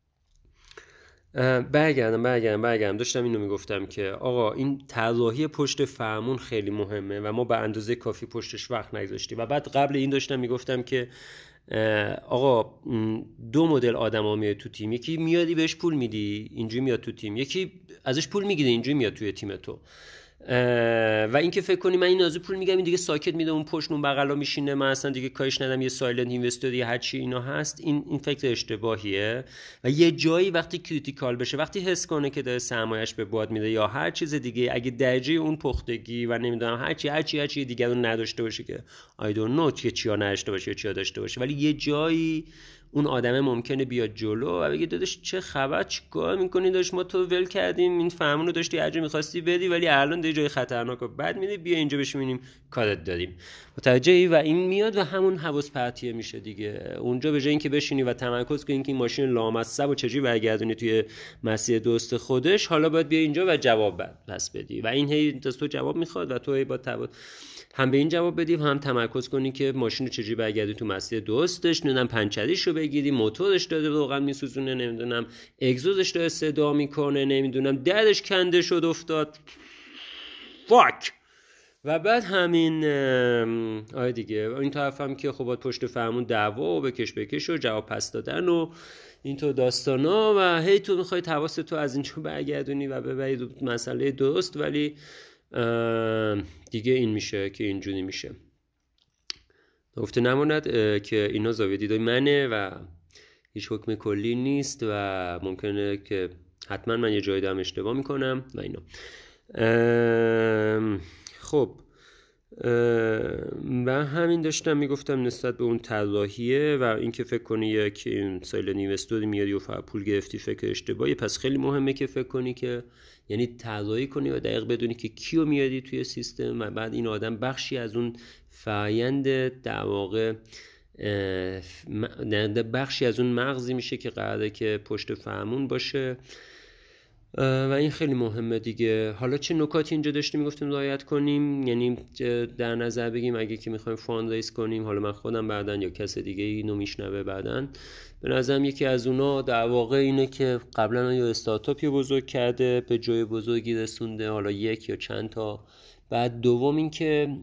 برگردم داشتم اینو میگفتم که آقا این طراحی پشت فرمون خیلی مهمه و ما به اندازه کافی پشتش وقت نگذاشتیم. و بعد قبل این داشتم میگفتم که آقا 2 مدل آدما میاد تو تیم. یکی میادی بهش پول میدی اینجوری میاد تو تیم، یکی ازش پول میگیره اینجوری میاد توی تیم تو. و اینکه فکر کنی من این ازو پول میگم این دیگه ساکت میده اون پشت اون بغلا میشینه، من اصلا دیگه کارش ندم، یه سایلنت اینوستر یا هر چی اینا هست، این فکر اشتباهیه. و یه جایی وقتی کریتیکال بشه، وقتی حس کنه که داره سرمایه‌اش به باد میده یا هر چیز دیگه، اگه درجه اون پختگی و نمیدونم هر چی دیگه رو نداشته باشه که I don't know که چیا نداشته باشه یا چیا داشته باشه، ولی یه جایی اون آدمه ممکنه بیاد جلو و بگه داداش چه خبر، چیکار می‌کنی؟ داش ما تو ول کردیم این فرمون رو داشتی هر جا می‌خواستی بدی ولی الان در جای خطرناکه بعد می‌بینی بیا اینجا بشینیم کارت داریم. متوجهی؟ و این میاد و همون حواس پرتیه میشه دیگه. اونجا به جای اینکه بشینی و تمرکز کنی که این ماشین لامصب و چجوری برگردونی توی مسیر درست خودش، حالا باید بیا اینجا و جواب پس بدی و این هی تو جواب می‌خواد و تو هی با هم به این جواب بدی هم تمرکز کنی که ماشین رو چجوری برگردی تو مسیر درستش، نمیدونم پنچریش رو بگیری، موتورش داره روغن میسوزونه، نمیدونم اگزوزش داره صدا میکنه، نمیدونم درش کنده شد افتاد فاک. و بعد همین دیگه این طرف هم که خب پشت فرمون دعوا و بکش و جواب پس دادن و اینطور داستانا و هی تو میخوای حواست تو از اینجا برگردونی و ببری مسئله درست، ولی دیگه این میشه که اینجوری میشه. گفته نماند که اینا زاویه دیدای منه و هیچ حکم کلی نیست و ممکنه که حتما من یه جایی دارم اشتباه میکنم و اینا. خب و همین داشتم میگفتم نسبت به اون طراحیه و اینکه فکر کنی که این سایلنت اینوستوری میاری و پول گرفتی فکر اشتباهی. پس خیلی مهمه که فکر کنی که یعنی طراحی کنی و دقیق بدونی که کیو میاری توی سیستم و بعد این آدم بخشی از اون فرآیند در واقع بخشی از اون مغزی میشه که قراره که پشت فرمون باشه و این خیلی مهمه دیگه. حالا چه نکاتی اینجا داشتیم میگفتیم رعایت کنیم، یعنی در نظر بگیم اگه که میخوایم فاندریز کنیم، حالا من خودم بعدن یا کس دیگه اینو میشنوه بعدن، به نظرم یکی از اونا در واقع اینه که قبلا یه استارتاپی بزرگ کرده به جای بزرگی رسونده، حالا یک یا چند تا. بعد دوم این که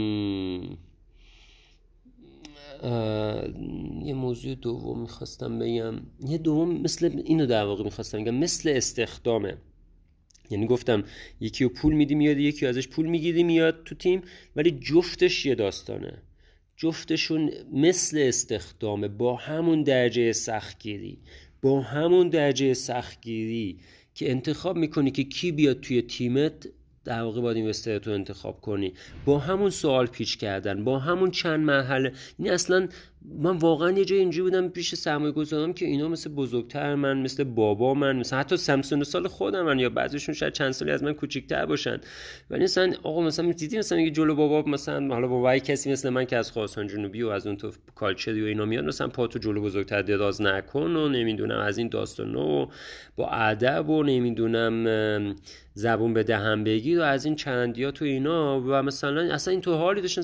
یه موضوع دوم میخواستم بگم، یه دوم مثل اینو در واقع میخواستم بگم، مثل استخدامه. یعنی گفتم یکی رو پول میدی میاد، یکی ازش پول میگیری میاد تو تیم، ولی جفتش یه داستانه، جفتشون مثل استخدامه، با همون درجه سختگیری که انتخاب میکنی که کی بیاد توی تیمت، در واقع باید اینوسترت رو انتخاب کنی، با همون سوال پیچ کردن، با همون چند مرحله. این اصلا من واقعا یه جای اینجوری بودم پیش سرمایه گذارم که اینا مثل بزرگتر من، مثل بابا من، مثل حتی سمسون سال خودم من، یا بعضیشون شاید چند سالی از من کوچیک‌تر باشن، ولی مثلا آقا مثلا دیدی مثلا میگه جلو بابا، مثلا حالا بابای کسی مثل من که از خراسان جنوبی و از اون تو کالچری و اینا میاد، مثلا پاتو جلو بزرگتر دراز نکن و نمیدونم از این داستانا با ادب و نمیدونم زبون به دهن بگیر و از این چندیا تو اینا، و مثلا اصلا این تو حالی داشتن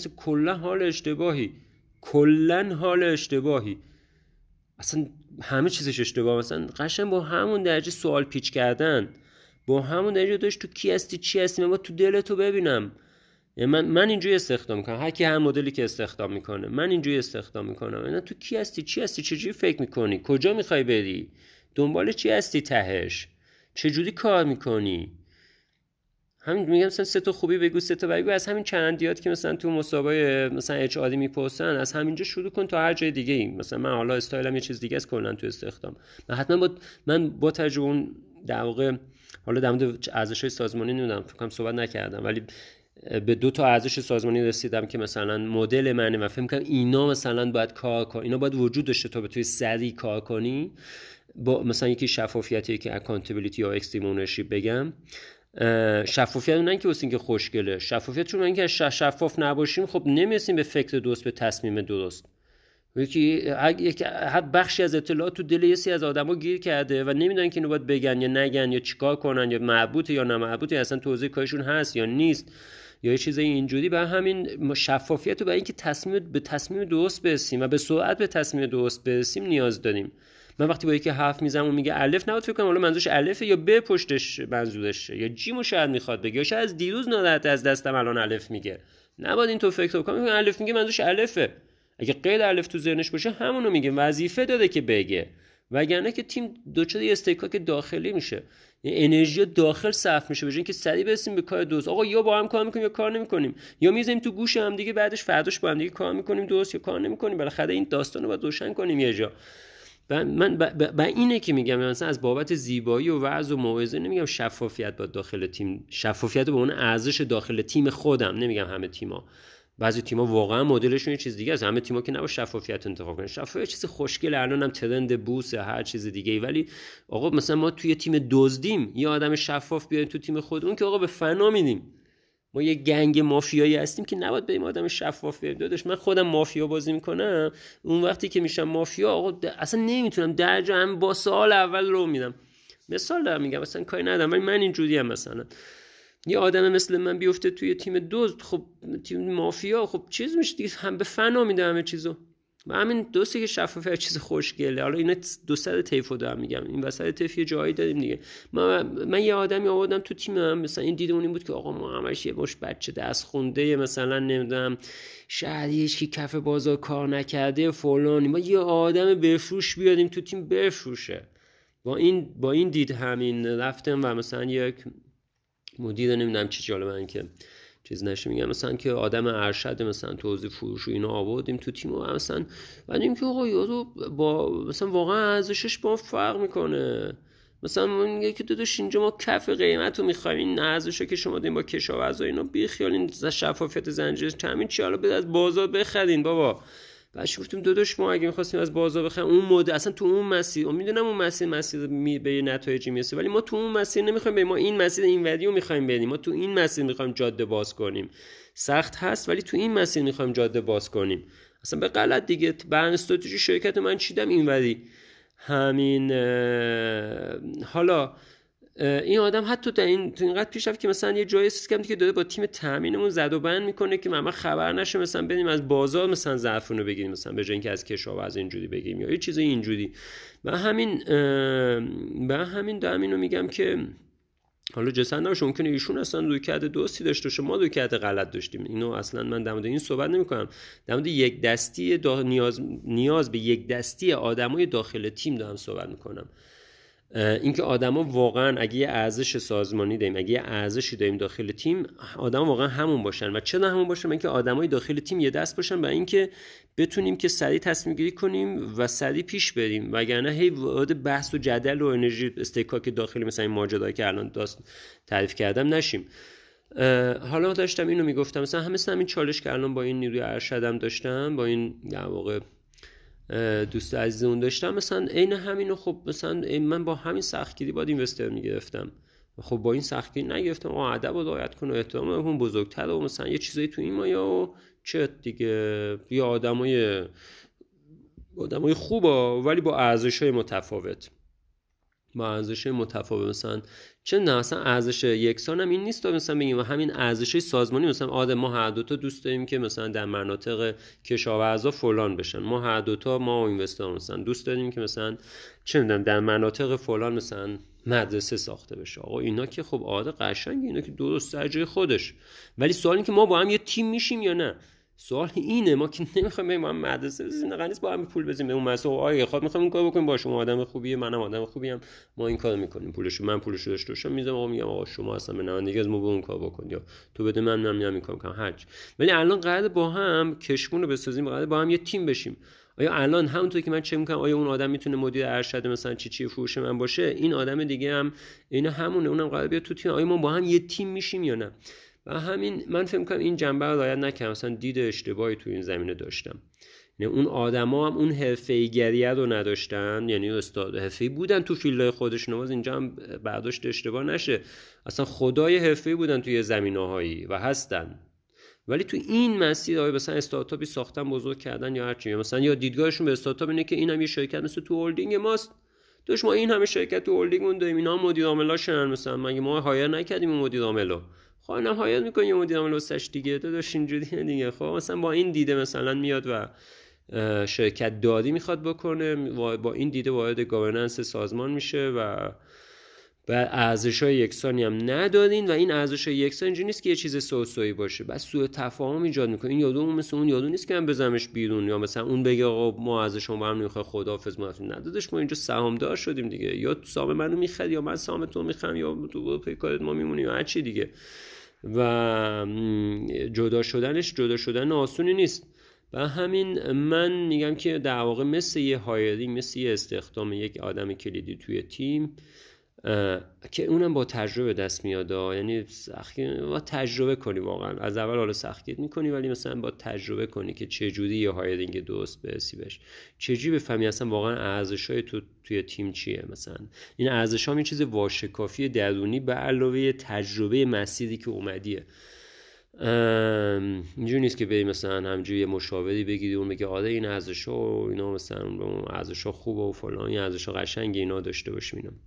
کلا حال اشتباهی، اصلا همه چیزش اشتباه. مثلا قشنگ با همون درجه سوال پیچ کردن، با همون درجه داشت تو کی هستی چی هستی، من با تو دلتو ببینم. من اینجوری استخدام میکنم، هر کی هر مدلی که استخدام میکنه من اینجوری استخدام میکنم. اینا تو کی هستی چی هستی، چجوری فکر میکنی، کجا میخوای بری، دنبال چی هستی، تهش چجوری کار میکنی. همین میگم مثلا 3 تا خوبی بگو 3 تا بگو، از همین چندیات که مثلا تو مسابقه مثلا اچ آدی میپرسن از همینجا شروع کن تا هر جای دیگه ای. مثلا من حالا استایلم یه چیز دیگه است کلا تو استخدام، من با تجربه اون در واقع حالا در مورد ارزش‌های سازمانی نمیدونم فکر کنم صحبت نکردم، ولی به 2 تا ارزش سازمانی رسیدم که مثلا مدل منه و فکر می‌کنم اینا مثلا باید کار کنن، اینا باید وجود داشته تا بتونی سریع کار کنی. با مثلا یکی شفافیت، یکی اکانتبیلیتی یا اکستریم اونرشیپ بگم. شفافیت نه اینکه واسه اینکه خوشگله، شفافیت چون اینکه شفاف نباشیم خب نمیرسیم به فکر درست، به تصمیم درست. یکی هر بخشی از اطلاعات تو دل یه سری از آدما گیر کرده و نمیدونن که اینو باید بگن یا نگن یا چیکار کنن یا مربوطه یا نامربوطه، اصلا توضیح کارشون هست یا نیست یا یه چیزای اینجوری. برای همین شفافیت رو برای اینکه به تصمیم درست برسیم و به سرعت به تصمیم درست برسیم نیاز داریم. من وقتی با یکی حرف میزنم و میگه الف، نباید فکر کنم حالا منظورش الفه یا ب پشتش منظورشه یا جیمو شاید میخواد بگه، یا شاید از دیروز ناراحت از دستم الان الف میگه. نباید اینطور فکر کنم الف میگه منظورش الفه. اگه غیر الف تو ذهنش باشه همونو میگه، وظیفه داره که بگه، وگرنه که تیم دچار یه استکاک داخلی میشه، یعنی انرژی داخل صرف میشه بجای اینکه سریع برسیم به کار درست. آقا یا با هم کار میکنیم یا کار نمیکنیم، یا میذاریم تو گوش هم دیگه بعدش فرداش با هم دیگه کار میکنیم درست یا کار نمیکنیم. بالاخره این داستانو باید روشن کنیم یه جا. من اینه که میگم مثلا از بابت زیبایی و وعظ و موعظه نمیگم شفافیت با داخل تیم، شفافیت با اون ارزش داخل تیم خودم، نمیگم همه تیما. بعضی تیم‌ها واقعا مدلشون یه چیز دیگه است، همه تیم‌ها که نباید شفافیت انتخاب کنن. شفافیت چیز خوشگله، الانم ترند بوس هر چیز دیگه، ولی آقا مثلا ما توی تیم دزدیم یه آدم شفاف بیاریم تو تیم خودمون که آقا به فنا میدیم. ما یه گنگ مافیایی هستیم که نباید بریم آدم شفاف بیاریم. داداش من خودم مافیا بازی میکنم، اون وقتی که میشم مافیا آقا اصلا نمیتونم درجا هم با سال اول رو میدم. مثال دارم میگم مثلا کاری ندارم، ولی من اینجوری ام. مثلا یه آدم مثل من بیفته توی تیم دزد، خب تیم مافیا خب چیز میشه دیگه، هم به فنا میده همه چیزو. و همین دوستی که شفافیت چیز خوشگله. حالا اینا 200 طیفو دارم میگم، این وسط طیف یه جایی داریم دیگه. من یه آدمی آوردم تو تیمم، مثلا این دیدمون این بود که آقا ما همش یه مش بچه دست خونده مثلا نمیدونم شهری هیچ کف بازار کار نکرده فلانی، ما یه آدم بفروش بیاریم تو تیم بفروشه. با این دید همین رفتم و مثلا یک مدیر نمیدونم چی جالب من که چیز نشه میگم مثلا که آدم ارشد مثلا توزیع فروش و اینا آوردیم تو تیم و مثلا بعدیم که آقا یارو با مثلا واقعا ارزشش با فرق میکنه. مثلا میگه که داداش اینجا ما کف قیمت رو میخوایم، این ارزشو که شما دارین با کشاورزا اینا بی خیال، این شفافیت زنجیره تامین چی، حالا از بازار بخرین بابا. بعدش گفتیم داداش ما اگه می‌خواستیم از بازار بخریم اون مدل اصلا تو اون مسیر، میدونم اون مسیر به نتایجی میرسه، ولی ما تو اون مسیر نمیخوایم بریم، ما این مسیر این ودیو میخوایم بریم، ما تو این مسیر میخوایم جاده باز کنیم. سخت هست ولی تو این مسیر میخوایم جاده باز کنیم. اصلا به غلط دیگه برنامه استراتژی شرکت من چیدم این ولی همین. حالا این آدم حتی تو اینقدر پیش رفت که مثلا یه جایی سیستم که داره با تیم تامینمون زد و بند میکنه که ما خبر نشه مثلا بریم از بازار مثلا ظرفونو بگیریم، مثلا به جای اینکه از کشاورز اینجوری بگیریم یا یه چیز اینجوری. و همین اینو میگم که حالا جسد نباشه، ممکنه ایشون اصلا رویکرد درستی داشته باشه، ما رویکرد غلط داشتیم. اینو اصلا من در مورد این صحبت نمی‌کنم، در مورد یک دستی نیاز به یک دستی آدمای داخل تیم دارم صحبت میکنم. اینکه آدما واقعا اگه یه ارزش سازمانی داریم، اگه یه ارزشی داریم داخل تیم، آدما واقعا همون باشن. و چرا همون باشن؟ اینکه آدمای داخل تیم یه دست باشن برای اینکه بتونیم که سریع تصمیم گیری کنیم و سریع پیش بریم، وگرنه هی وارد بحث و جدل و انرژی استکاک داخلی مثلا این ماجرایی که الان تعریف کردم نشیم. حالا داشتم اینو میگفتم مثلا همین چالش که الان با این نیروی ارشدم داشتم، با این در واقع دوست عزیزمون داشتم، مثلا عین همینو خب مثلا من با همین سختگیری باید اینوستر میگرفتم، خب با این سختگیری نگرفتم. ادب رو رعایت کن و احترام اون بزرگتر و مثلا یه چیزایی تو این مایا و چت دیگه، یا آدمای خوبا ولی با ارزش‌های متفاوت، مثلا چه نه مثلا ارزش یکسان هم این نیست مثلا بگیم همین ارزش سازمانی، مثلا ما هر دو تا دوست داریم که مثلا در مناطق کشاورزا فلان بشن، ما هر دو تا ما اینوستر مثلا دوست داریم که مثلا چه میدونم در مناطق فلان مثلا مدرسه ساخته بشه. آقا اینا که خب عاده قشنگه، اینا که درست در جای خودش، ولی سوال این که ما با هم یه تیم میشیم یا نه. سوال اینه، ما که نمیخوایم بریم هم مدرسه بزنیم قنیس با هم پول بدیم به اون مسئول، آقا خود میخوایم این کارو بکنیم، با شما آدم خوبیه منم آدم خوبیم، ما این کارو میکنیم، من پولشو داشته باشم میذارم، آقا میگم آقا شما اصلا به نمایندگی از ما به اون کار بکن، یا تو بده من این کارو کنم هرچی. ولی الان قراره با هم کشمون رو بسازیم، قراره با هم یه تیم بشیم. آیا الان همونطور که من چه میکنم، آیا اون آدم میتونه مدیر ارشد مثلا چی فروش من باشه، این آدم دیگه هم اینا همونه، اونم قراره بیاد تو تیم، آیا ما با هم یه تیم میشیم یا نه؟ و همین من فکر می‌کنم این جنبه رو رعایت نکردم، مثلا دید اشتباهی تو این زمینه داشتم. یعنی اون آدما هم اون حرفه‌ایگریه رو نداشتن، یعنی استاد حرفه‌ای بودن تو فیلد خودشون، باز اینجا هم برداشت اشتباه نشه، اصلا خدای حرفه‌ای بودن توی زمینه‌هایی و هستن، ولی تو این مسیر مثلا استارتاپی ساختن بزرگ کردن یا هرچی، مثلا یا دیدگاهشون به استارتاپ اینه که اینم یه شرکت مثل تو هلدینگ ماست، توش ما این همه شرکت تو هلدینگمون داریم، اینا مدیر عاملاشن، مثلا مگه ما هایر نکردیم مدیر عاملا، خب اینا هایر میکنیم مدیر عامل واسش دیگه، داداش اینجوریه دیگه. خب مثلا با این دیده مثلا میاد و شرکت داری میخواد بکنه، با این دیده وارد گاورننس سازمان میشه و ارزش‌های یکسانی هم ندارین و این ارزش‌های یکسان اینجوری نیست که یه چیز سوسویی باشه، بس سوء تفاهم ایجاد میکنه. این یادو مثل اون یادو نیست که من بزنمش بیرون، یا مثلا اون بگه آقا ما ارزشمون با هم نمیخواد خداحافظ ماتون ندادش، ما اینجا سهامدار شدیم دیگه، یا تو سهام منو میخری یا من سهام تو میخرم، یا تو پی کارت ما میمونی یا هر چی دیگه. و جدا شدن آسونی نیست. و همین من میگم که در واقع مثل یه هایرینگ، مثل یه استخدام یک آدم کلیدی توی تیم که اونم با تجربه دست میاد، یعنی با تجربه کنی واقعا از اول، حالا سختگیت میکنی ولی مثلا با تجربه کنی که چه جوری یه هایرینگ درست برسی بهش، چه جوری بفهمی اصلا واقعا ارزش‌های توی تیم چیه. مثلا این ارزش‌ها یه چیز واشکافی درونی به علاوه تجربه مسیری که اومدیه. اینجوری نیست که بری مثلا همجوری مشاوری بگیری اون بگه آره این ارزش‌ها و اینا، مثلا اون ارزش‌ها خوبه و فلان، این ارزش‌ها قشنگه، اینا داشته باشیم اینا.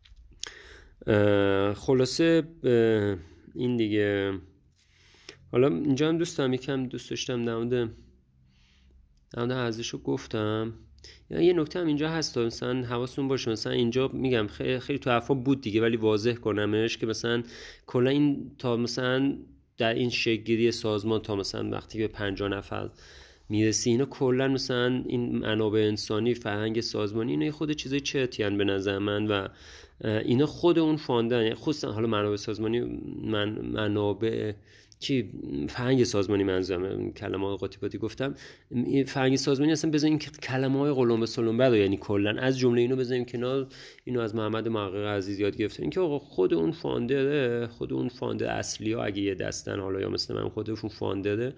خلاصه این دیگه. حالا اینجا هم دوست داشتم در مورد ارزش‌ها گفتم. یه نکته هم اینجا هست مثلا حواستون باشه، مثلا اینجا میگم خیلی تو حرفا بود دیگه ولی واضح کنمش که مثلا کلا این تا مثلا در این شکل‌گیری سازمان تا مثلا وقتی به 50 نفر میرسی، اینا کلا مثلا این منابع انسانی، فرهنگ سازمانی، اینا خود چیزای چرتیان به نظر من، و اینا خود اون فاندن، خصوصا حالا منابع سازمانی، منابع چی فرهنگ سازمانی، منظورم کلمات قاطی پاتی گفتم، فرهنگ سازمانی اصلا بزنیم که کلمه‌های قلمبه سلمبه رو، یعنی کلا از جمله اینو بزنیم کنار. اینو از محمد محقق عزیز یاد گرفتیم که آقا خود اون فاندر اصلی ها اگه یه دستن، حالا یا مثل من خودشون فاندره،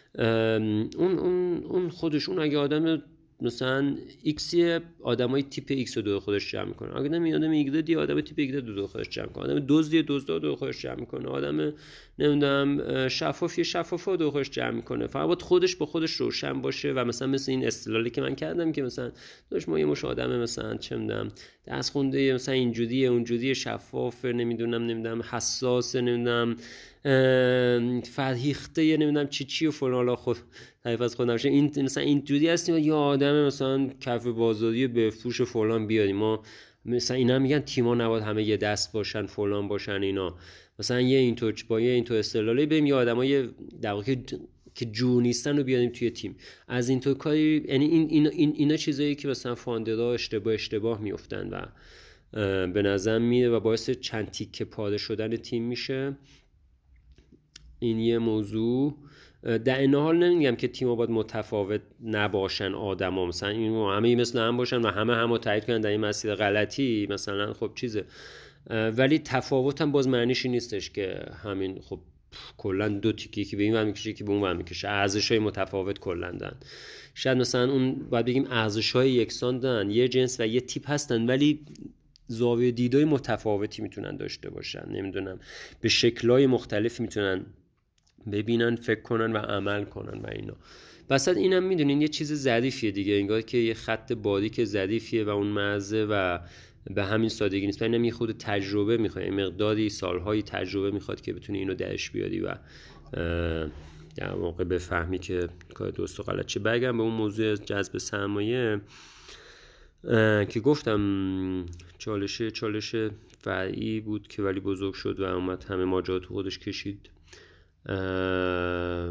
اون خودشون اگه آدم مثلا ایکسی، آدمای تیپ ایکس رو دور خودش جمع میکنه، اگه نمیاد ایگرید آدم تیپ ایگرید دور خودش جمع کنه، آدم دزدی دور خودش جمع میکنه، آدم نمیدونم شفاف رو دور خودش جمع میکنه. فقط باید خودش با خودش روشن باشه و مثل این استدلالی که من کردم که مثلا داش ما یه مش آدم مثلا چه میدونم دست خونده مثلا اینجوریه اونجوریه، شفاف، نمیدونم حساس، نمیدونم فرهیخته، نمیدونم چی و فلان، حالا خود تعریف از خودم شه، این مثلا اینجوری هستیم، یا آدم مثلا کف بازاری به فروش فلان بیاریم. ما مثلا اینا میگن تیما نباید همه یه دست باشن، فلان باشن، اینا مثلا یه اینطور با یه اینطور استدلالی بریم یه آدمای در واقع که جور نیستن رو بیاریم توی تیم، از اینطور کاری. یعنی اینا چیزایی که مثلا فاندرها اشتباه میافتن و به نظر میره و باعث چند تیکه پاره شدن تیم میشه. این یه موضوع. در این حال نمیگم که تیم‌ها باید متفاوت نباشن، آدم‌ها مثلا این همه مثل هم باشن و همو تایید کنن در این مسیر غلطی مثلا، خب چیزه، ولی تفاوت هم باز معنیش نیستش که همین خب کلا دو تیکی که به این ور میکشه که به اون ور میکشه، ارزش‌های متفاوت کلا دارن. شاید مثلا اون باید بگیم ارزش‌های یکسان دارن، یه جنس و یه تیپ هستن ولی زاویه دیدای متفاوتی میتونن داشته باشن، نمیدونم به شکل‌های مختلف میتونن ببینن، فکر کنن و عمل کنن و اینا. وسط اینم میدونین یه چیز ظریفیه دیگه، انگار که یه خط باریک ظریفیه و اون مرزه و به همین سادگی نیست. اینم یه خود تجربه میخواد، مقداری سالهای تجربه میخواد که بتونی اینو درش بیاری و در واقع بفهمی که کار درست و غلط چه. برگردم به اون موضوع جذب سرمایه که گفتم چالش فرعی بود که ولی بزرگ شد و اومد همه ماجرا تو خودش کشید. و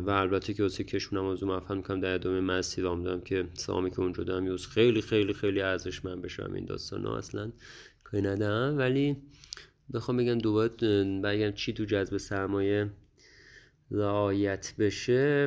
و البته که واسه کشونم موضوع موفق میکنم در ادامه مسیر آمدم که سامی که اونجا دارم یوز خیلی خیلی خیلی ارزشمند بشم. این داستان ها اصلا کاری ندارم، ولی بخوام بگم دوباره بگم چی تو جذب سرمایه رعایت بشه،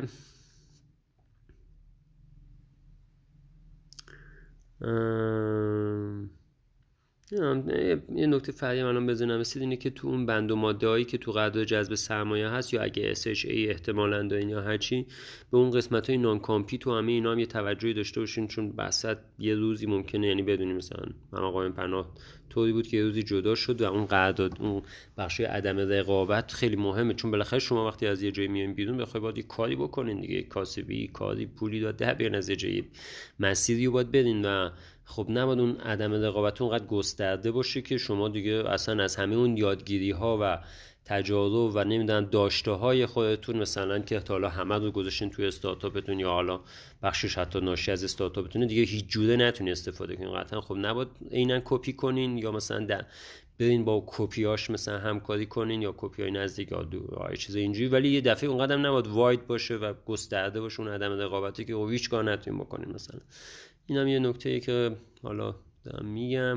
یه نکته فرعی الان بزنم رسید اینه که تو اون بند و ماده‌هایی که تو قرارداد جذب سرمایه هست یا اگه SHA احتمالاً دارین یا هرچی، به اون قسمت‌های نان کامپیت و همه اینا هم یه توجهی داشته باشین، چون وسط یه روزی ممکنه، یعنی بدونیم مثلا من آقای پناه طوری بود که یه روزی جدا شد و اون قرارداد اون بخشای عدم رقابت خیلی مهمه، چون بالاخره شما وقتی از یه جایی میاین بیرون بخواید باید یه کاری بکنین دیگه، کاسبی کاری پولی داد ده بیان از یه جایی مسیری رو باید بدین و خب نباید اون عدم رقابت اونقدر گسترده باشه که شما دیگه اصلا از همه اون یادگیری ها و تجارب و نمیدونم داشته های خودتون مثلا که تا حالا همه رو گذاشتین توی استارتاپتون یا حالا بخشش حتی ناشی از استارتاپتون دیگه هیچ جوره نتونی استفاده کنین. قطعا خب نباید عیناً کپی کنین یا مثلا برین با کپیاش مثلا همکاری کنین یا کپیای نزدیک یا دور چیز اینجوری، ولی یه دفعه اونقدر نباید واید باشه و گسترده باشه اون عدم رقابتی که هیچ کار نتونین بکنین مثلا. اینم یه نکته‌ای که حالا دارم میگم.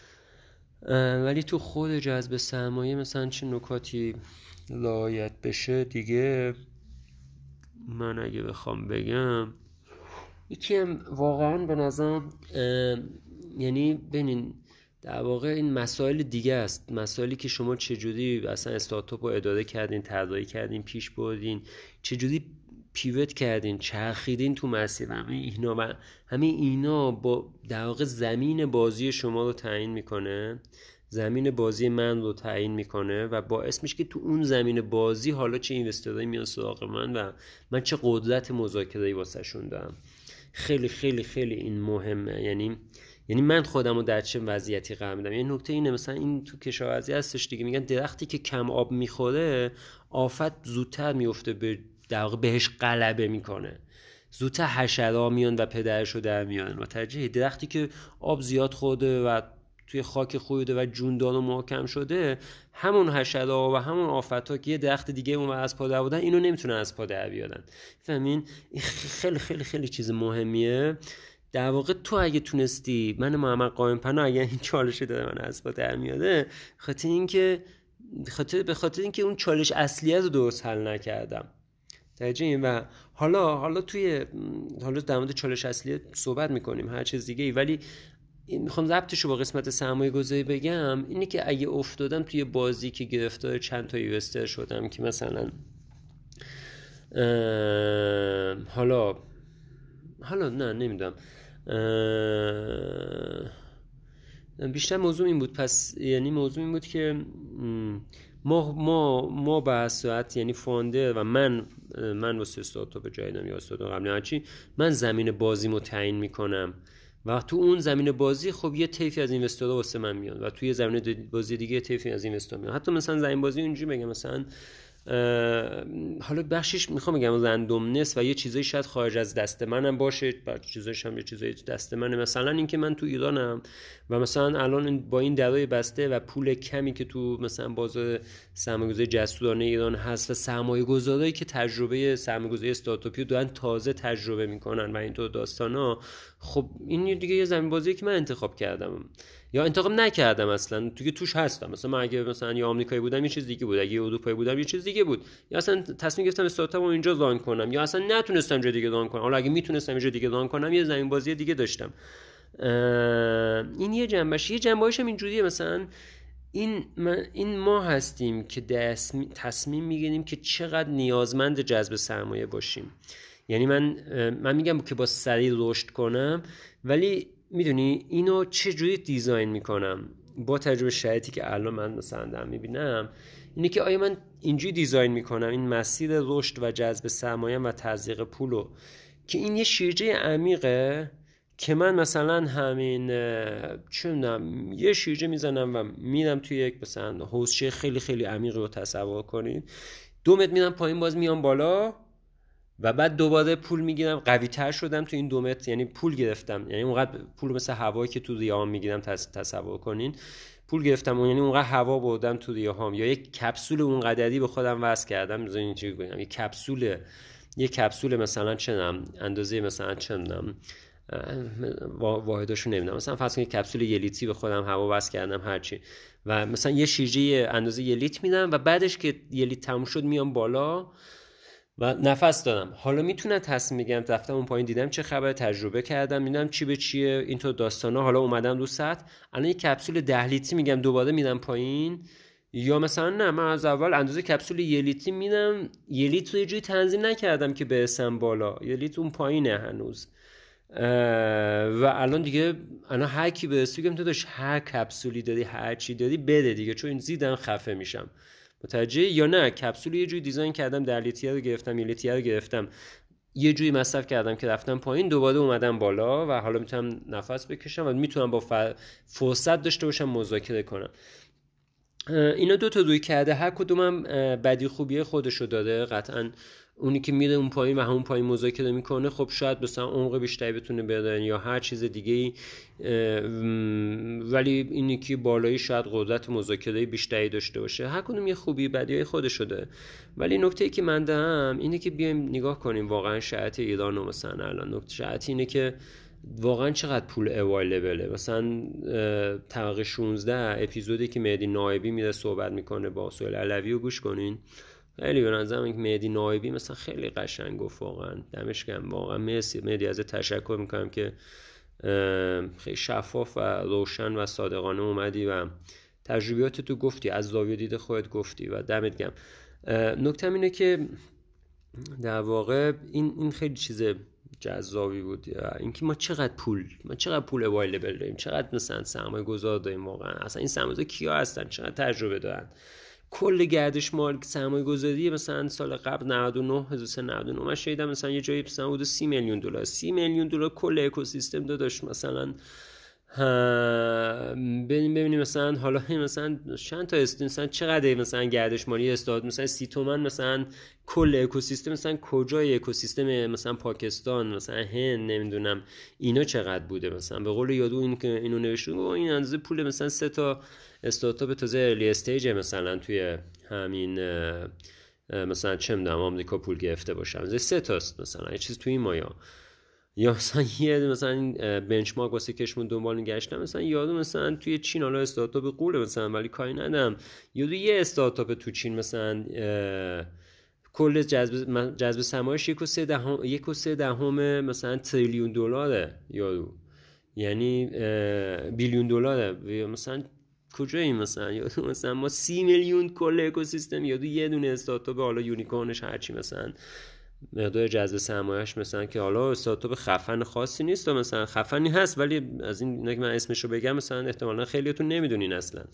ولی تو خود جذب سرمایه مثلا چه نکاتی رعایت بشه دیگه، من اگه بخوام بگم یکی هم واقعا به نظرم یعنی ببینین در واقع این مسائل دیگه است، مسائلی که شما چجوری اصلا استارتاپ رو اداره کردین، طراحی کردین، پیش بردین، چجوری پیوت کردین، چرخیدین تو مسیر، همه اینا با در واقع زمین بازی شما رو تعیین میکنه، زمین بازی من رو تعیین میکنه و باعث میشه که تو اون زمین بازی حالا چه اینوسترایی میان سراغ من و من چه قدرت مذاکره‌ای واسهشون دارم. خیلی خیلی خیلی این مهمه، یعنی من خودم رو در چه وضعیتی قرار میدم. یه نکته اینه مثلا این تو کشاورزی هستش دیگه، میگن درختی که کم آب میخوره آفت زودتر میفته در واقع بهش غلبه میکنه، زودتر حشره‌ها میان و پدرشو در میان. متوجه درختی که آب زیاد خورده و توی خاک خویده و جوندان و محکم شده، همون حشره‌ها و همون آفت‌ها که یه درخت دیگه اون از پا در بودن اینو نمیتونن از پا در بیارن. فهمین؟ خیلی خیلی خیلی چیز مهمیه. در واقع تو اگه تونستی من محمد قائم پناه اگه این چالش داره من از پا در میاده، به خاطر اینکه اون چالش اصلیه رو درست حل نکردم. توجه. و حالا در مورد چالش اصلی صحبت میکنیم هر چیز دیگه ای، ولی میخوام ضبطشو با قسمت سرمایه گذاری بگم اینه که اگه افتادم توی بازی که گرفتار چند تا اینوستر شدم که مثلا حالا نه نمیدونم بیشتر موضوع این بود، پس یعنی موضوع این بود که ما به صورت یعنی فاندر و من واسه استارتاپ جدیدم یا استارتاپ قبلی هرچی، من زمین بازیمو تعیین میکنم و تو اون زمین بازی خب یه طیفی از اینوسترها واسه من میان و توی زمین بازی دیگه طیفی از اینوسترها میان. حتی مثلا زمین بازی اینجوری بگم مثلا حالا بخشش میخوام بگم رندومنس و یه چیزایی شاید خارج از دست منم باشه، چیزایش هم یه چیزایی دست منه. مثلا اینکه من تو ایرانم و مثلا الان با این درای بسته و پول کمی که تو مثلا بازار سرمایه‌گذاری جسورانه ایران هست و سرمایه‌گذارایی که تجربه سرمایه‌گذاری استارتاپی دارن تازه تجربه میکنن و اینطور داستانا، خب این دیگه یه زمین بازیه که من انتخاب کردم یا انتخاب نکردم، اصلا توش هستم. مثلا من اگه مثلا یا آمریکایی بودم یه چیز دیگه بود، اگه اروپایی بودم یه چیز دیگه بود، یا اصلا تصمیم گرفتم استارتاپمو اینجا ران کنم یا اصلا نتونستم جای دیگه ران کنم. حالا اگه میتونستم جای دیگه ران کنم یه زمین بازی دیگه داشتم. این یه جنبه‌ایش هم اینجوریه. مثلا این ما هستیم که تصمیم میگیریم که چقدر نیازمند جذب سرمایه باشیم. یعنی من میگم که با سریع رشد کنم، ولی میدونی اینو چه جوری دیزاین میکنم با تجربه شرایطی که الان من مثلا دارم میبینم، اینه که آیا من اینجوری دیزاین میکنم این مسیر رشد و جذب سرمایه و تزریق پولو که این یه شیرجه عمیقه که من مثلا همین یه شیرجه میزنم و میرم توی یک مثلا حوضچه خیلی خیلی عمیقی رو تصور کنید، 2 متر میرم پایین باز میام بالا و بعد دوباره پول میگیرم، قوی تر شدم تو این 2 متر، یعنی پول گرفتم، یعنی اونقدر پول مثل هوایی که تو ریه‌هام میگیرم تصور کنین، پول گرفتم یعنی اونقدر هوا بردم تو ریه‌هام، یا یک کپسول اونقدری به خودم وصل کردم. میذارین چی بگم، یک کپسول یه کپسول مثلا چنم اندازه مثلا چندم واحداشو نمیدونم، مثلا فرض کنید کپسول 1 لیتری به خودم هوا وصل کردم هرچی، و مثلا یه شیرجه اندازه 1 لیتر میدم و بعدش که 1 لیتر تموم شد میام بالا و نفس دادم. حالا میتونم تصمیم بگیرم رفتم اون پایین دیدم چه خبر، تجربه کردم میدونم چی به چیه اینطور داستانا، حالا اومدم رو سطح الان یه کپسول 10 لیتری میگم دوباره میدم پایین، یا مثلا نه من از اول اندازه کپسول 1 لیتری میدم، 1 لیتر یه جوری تنظیم نکردم که برسم بالا، 1 لیتر اون پایینه هنوز. و الان دیگه الان هر کی برسه بگم تو داشت هر کپسولی دادی هر چی دادی بده دیگه، چون این زیدم خفه میشم. متوجه یا نه؟ کپسول یه جوری دیزاین کردم 10 لیتری رو گرفتم 1 لیتری رو گرفتم یه جوری مصرف کردم که رفتم پایین دوباره اومدم بالا و حالا میتونم نفس بکشم و میتونم با فرصت داشته باشم مذاکره کنم. اینا دو تا روی کرده، هر کدومم بدی خوبی خودشو داره. قطعا اونی که میره اون پایین و همون پایین مذاکره میکنه خب شاید مثلا عمق بیشتری بتونه بده یا هر چیز دیگه ای، ولی اینی که بالایی شاید قدرت مذاکره بیشتری داشته باشه. هر کدوم یه خوبی بدی خودشو داره. ولی نکته ای که من دارم اینه که بیایم نگاه کنیم واقعا شرایط ایران و مثلا الان نکته شرایط اینه که واقعا چقدر پول اوایلبله. مثلا طبقه 16 اپیزودی که مهدی نایبی میره صحبت میکنه با سهیل علوی رو گوش کنین، خیلی به نظرم که مهدی نایبی مثلا خیلی قشنگ گفت، واقعا دمش گرم، واقعا مرسی مهدی، ازت تشکر میکنم که خیلی شفاف و روشن و صادقانه اومدی و تجربیات تو گفتی، از زاویه دید خودت گفتی و دمت گرم. نکته اینه که در واقع این خیلی چیز جذابی بود، اینکه ما چقدر پول اوایلبل داریم، چقدر مثلا سرمایه گذار داریم، واقعا اصلا این سرمایه گذار کیا هستن، چقدر تجربه دارن. کل گردش مال سرمایه گذاری مثلا سال قبل 99 من شنیدم مثلا یه جایی مثلا حدود 30 میلیون دلار، 30 میلیون دلار کل اکوسیستم داشت. مثلا ببینیم مثلا حالا مثلا چند تا مثلا چقدر مثلا گردش مالی استاد مثلا 30 تومن مثلا کل اکوسیستم، مثلا کجای اکوسیستم مثلا پاکستان مثلا هند نمیدونم اینا چقدر بوده. مثلا به قول یادو این که اینو نوشته این اندازه پول مثلا 3 تا استارتاپ تازه ارلی استیج مثلا توی همین مثلا چه میدونم آمریکا پول گرفته باشن، 3 تاست مثلا یه چیز توی این مایا. یا مثلا یه مثلا بنچمارک واسه کشمون دنبال می‌گشتم، مثلا یادم مثلا توی چین حالا استارتاپ قوله مثلا ولی کاری ندارم، یه استارتاپ تو چین مثلا کل جذب سرمایه‌اش 1.3 مثلا تریلیون دلاره یارو، یعنی بیلیون دلاره. مثلا کجاییم مثلا ما 30 میلیون کل اکوسیستم یه دونه استارتاپ حالا یونیکورنش هرچی مثلا مقدار جذب سرمایه‌اش مثلا که حالا استارتاپ خفن خاصی نیست، مثلا خفنی هست ولی از این که من اسمشو بگم مثلا احتمالاً خیلیاتون نمیدونین اصلا.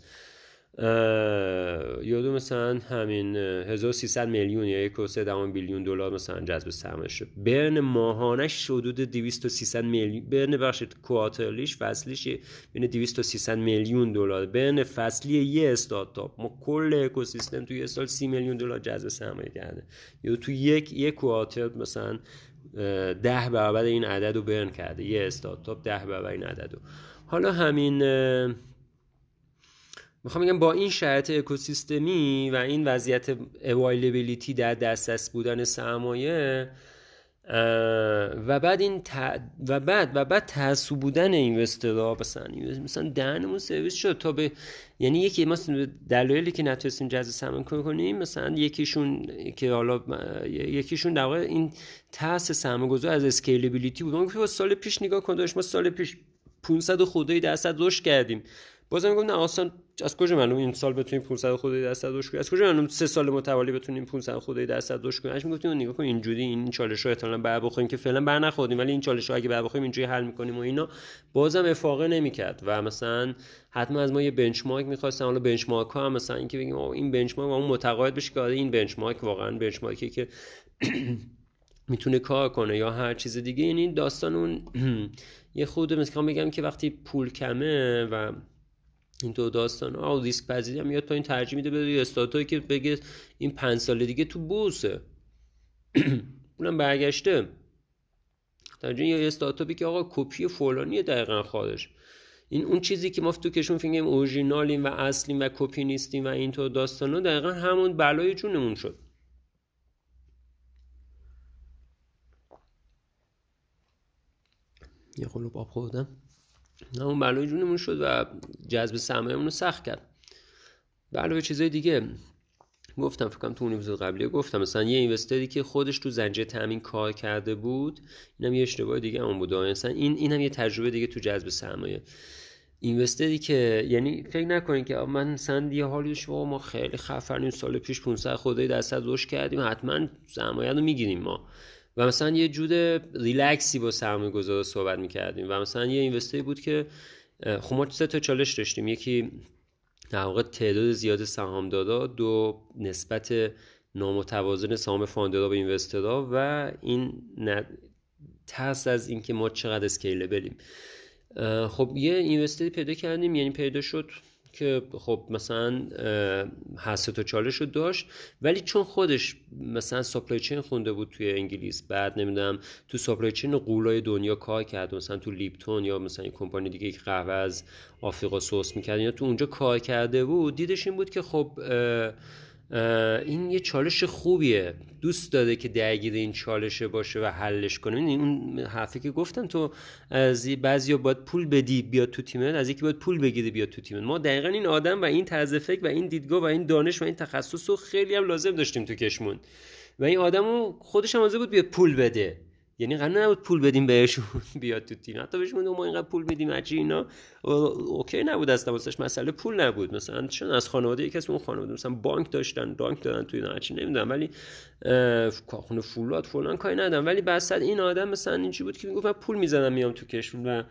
یادو مثلا همین 1300 میلیون یا 1.3 بیلیون دلار مثلا جذب سرمایه شد. برن ماهانش حدود 200 تا 300 میلیون، برن بخشید کوارترلیش فصلیش بین 200 تا 300 میلیون دلار، برن فصلی یه استارتاپ. ما کل اکوسیستم توی یه سال 30 میلیون دلار جذب سرمایه کرده، یا تو یک کوارتر مثلا 10 برابر این عدد رو برن کرده یه استارتاپ، 10 برابر این عدد رو. حالا همین میخوام بگم با این شرایط اکوسیستمی و این وضعیت اوایلبیلیتی در دسترس بودن سرمایه و بعد تعصب بودن اینوسترها، مثلا دهنمون سرویس شد تا به یعنی یکی مثلا دلایلی که نتونستیم جذب سرمایه کنیم، مثلا یکیشون در واقع این ترس سرمایه‌گذار از اسکیلبیلیتی بود. ما سال پیش نگاه کن داشت، ما سال پیش 500 خردی درصد رشد کردیم، بازم میگم نه اصلا از کجا معلوم این سال بتونیم 500 خردی درصد رشد کنیم، از کجا معلوم 3 سال متوالی بتونیم 500 خردی درصد رشد کنیم. اش میگفتیم نگاه کن اینجوری این چالش‌ها احتمالاً بر بخوریم که فعلا بر نخوردیم، ولی این چالش‌ها اگه بر بخوریم اینجوری حل می‌کنیم و اینا بازم افاقه نمی‌کرد. و مثلا حتما از ما یه بنچمارک می‌خواستن، حالا بنچمارک‌ها هم مثلا اینکه بگیم این بنچمارک اون متقاعد بشه که این بنچمارک واقعا بنچمارکی که میتونه کار کنه یا هر چیز دیگه. یعنی داستان اون یه خود مثلا میگم که وقتی پول کمه و این تو داستان ریسک پذیری هم میاد پایین، ترجیح میده بده استارتاپی که بگه این 5 سال دیگه تو بورسه اونم برگشته، ترجیح یا استارتاپی که آقا کپی فلانیه دقیقاً خودش. این اون چیزی که ما تو کشون فیلم اورجینالیم و اصلیم و کپی نیستیم و این تو داستانا دقیقاً همون بلای جونمون شد. یه قلوب آب خوردم. اون بلای جونمون شد و جذب سرمایه‌مون رو سخت کرد. به علاوه چیزای دیگه گفتم، فکر کنم تو اون اپیزود قبلی گفتم، مثلا یه اینوستری که خودش تو زنجیره تامین کار کرده بود، اینم یه اشتباه دیگه اون بود. مثلا اینم یه تجربه دیگه تو جذب سرمایه. اینوستری که یعنی فکر نکنین که من مثلا یه حالی شما ما خیلی خفنیم، سال پیش 500 خدای درصد رشد کردیم، حتما سرمایه رو میگیریم ما، و مثلا یه جود ریلکسی با سرمایه گذار صحبت میکردیم. و مثلا یه اینوستری بود که خب ما 3 تا چالش داشتیم. یکی در واقع تعداد زیاد سهامدارا، دو نسبت نامتوازن سهام فاندرها به اینوسترها، و این ترس از اینکه ما چقدر اسکیلبلیم. خب یه اینوستری پیدا کردیم، یعنی پیدا شد که خب مثلا هر 3 تا چالش رو داشت، ولی چون خودش مثلا سپلای چین خونده بود توی انگلیس، بعد نمیدونم تو سپلای چین قولای دنیا کار کرد، مثلا تو لیپتون یا مثلا این کمپانی دیگه که قهوه از آفریقا سورس می‌کرد یا تو اونجا کار کرده بود، دیدش این بود که خب این یه چالش خوبیه، دوست داره که درگیر این چالشه باشه و حلش کنه. اون حرفی که گفتم تو، از بعضیا باید پول بدی بیاد تو تیمت، از یکی باید پول بگیری بیاد تو تیمت. ما دقیقاً این آدم و این طرز فکر و این دیدگاه و این دانش و این تخصص رو خیلی هم لازم داشتیم تو کشمون، و این آدمو خودش هم حاضر بود بیاد پول بده. یعنی قرار نبود پول بدیم بهشون بیاد تو تیم، حتی بهشون ما اینقدر پول میدیم هرچی اینا اوکی نبود اصلا، واسش مسئله پول نبود. مثلا چون از خانواده یکی از اون خانواده مثلا بانک داشتن تو اینا هرچی نمیدونم، ولی کارخونه فولاد فلان کاری ندارم، ولی بعد این آدم مثلا اینجوری بود که میگفت من پول میزنم میام تو کشور. و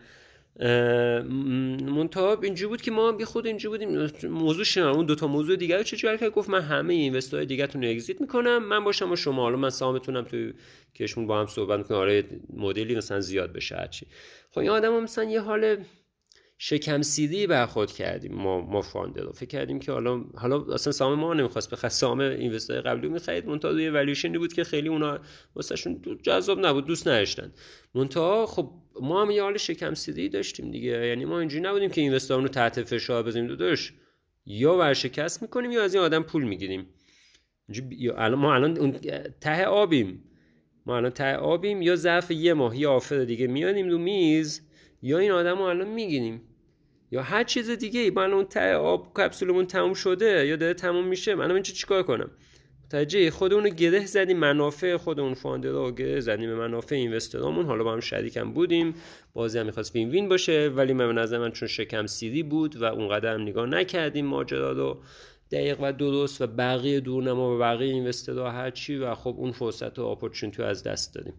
منتها اینجوری بود که ما بی خود اینجوری بودیم موضوع شما اون 2 تا موضوع دیگه رو چجوری کرد. گفت من همه اینوسترهای دیگه‌تون رو اگزییت میکنم، من باشم و شما، حالا من سهامتونم تو کشمون با هم صحبت میکنیم، آره مدلی مثلا زیاد بشه هرچی. خب این آدم مثلا یه حال شکم سیری برخورد کردیم ما فاندر رو، فکر کردیم که حالا اصلا سهام ما نمیخواست بخره، سهام اینوستر قبلی رو میخرید، منتها روی والویشنی بود که خیلی اونا واسهشون جذاب نبود، دوست نداشتن. منتها خب ما هم یه حال شکم سیری داشتیم دیگه، یعنی ما اینجوری نبودیم که اینوسترامون رو تحت فشار بذاریم، داداش یا ورشکست میکنیم یا از این آدم پول میگیریم. ما الان اون ته آبیم، یا ظرف یه ماه یه آفر دیگه میانیم رو میز، یا این آدمو الان میگیریم یا هر چیز دیگه ای. من اون ته آب کپسولمون تموم شده یا داره تموم میشه، منم اینجا چیکار کنم؟ متوجه خودمون رو گره زدیم، منافع خودمون فاندرها رو گره زدیم به منافع اینوسترامون. حالا با هم شریکم بودیم، بازی هم می‌خواست وین وین باشه، ولی من به نظر من چون شکم سیری بود و اونقدر هم نگاه نکردیم ماجرا رو دقیق و درست، و بقیه دورنما و بقیه اینوسترها هر چی، و خب اون فرصت و اپورتونتی از دست دادیم.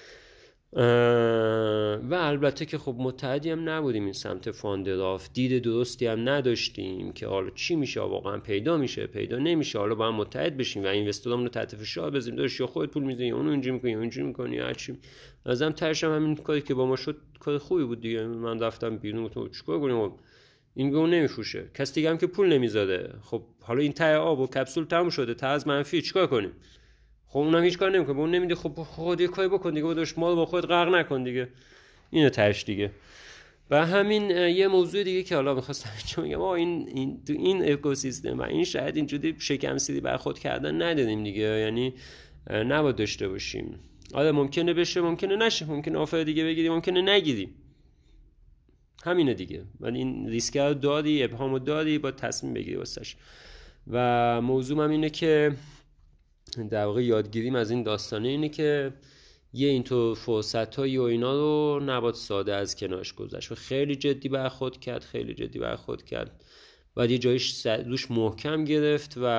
و البته که خب متحدی هم نبودیم این سمت فاندراف، دید درستی هم نداشتیم که حالا چی میشه، واقعا پیدا میشه پیدا نمیشه، حالا با هم متحد بشیم و اینوسترامون رو تحت فشار بذاریم، داشت یا خودت پول میزنی یا اون اینجوری میکنی یا اینجوری میکنی یا هرچی. ازم ترشم همین کاری که با ما شد کار خوبی بود دیگه. من رفتم بیرون تو چیکار کنیم، این گونه نمیفروشه، کس دیگه هم که پول نمیذاره. خب حالا این ته آب و کپسول تموم شده، ته از منفی، چیکار کنیم؟ خب اونم هیچ کار نمیکنه، اون نمیده، خب خود یه کاری بکن دیگه، داداش مال با خودت غرق نکن دیگه، اینو تاش دیگه. و همین یه موضوع دیگه که حالا می‌خواستم چون میگم این تو این اکوسیستم و این شاید اینجوری شکم سیری برخورد کردن نداریم دیگه، یعنی نباید داشته باشیم. آره ممکنه بشه ممکنه نشه، ممکنه آفر دیگه بگیری ممکنه نگیری، همینه دیگه، ولی این ریسک رو داری، ابهامو داری، با تصمیم بگیری واسش. و موضوع هم اینه که در واقع یادگیریم از این داستانه اینه که یه اینطور فرصتایی و اینا رو نباید ساده از کنارش گذاشت و خیلی جدی برخورد کرد و یه جایش روش محکم گرفت و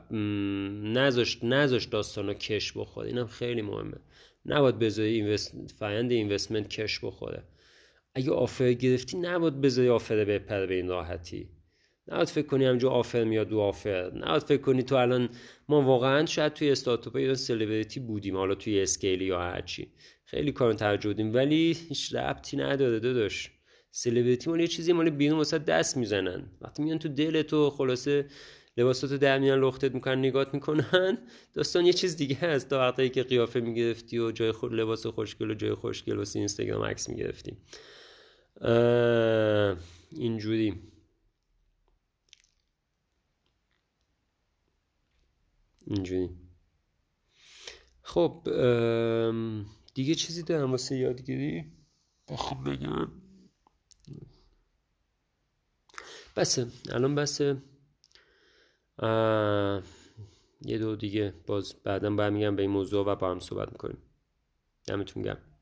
نذاشت داستانا کش بخوره. اینم خیلی مهمه، نباید بذاری فرآیند اینوستمنت کش بخوره. اگه آفر گرفتی نباید بذاری آفر بپره به این راحتی، نباید فکر کنی همینجا آفر میاد دو آفر، نباید فکر کنی تو الان ما واقعا شاید توی استارتاپ ایران سلبریتی بودیم، حالا توی اسکیلی یا هرچی خیلی کارون توجه بودیم، ولی هیچ ربطی نداره داداش. سلبریتی مال یه چیزی مال بیرون واسه دست میزنن، وقتی میان تو دلتو خلاصه لباساتو در میان لختت میکنن نگات میکنن، داستان یه چیز دیگه است تا وقتی که قیافه میگرفتی و جای خود لباس خوشگل و جای خوشگل واسه اینستاگرام عکس میگرفتی. اینجوری خب دیگه چیزی دارم واسه یادگیری؟ بخوام بگم بسه الان بسه. یه دو دیگه باز بعدم برمیگم به این موضوع و با هم صحبت میکنیم. دمتون گرم.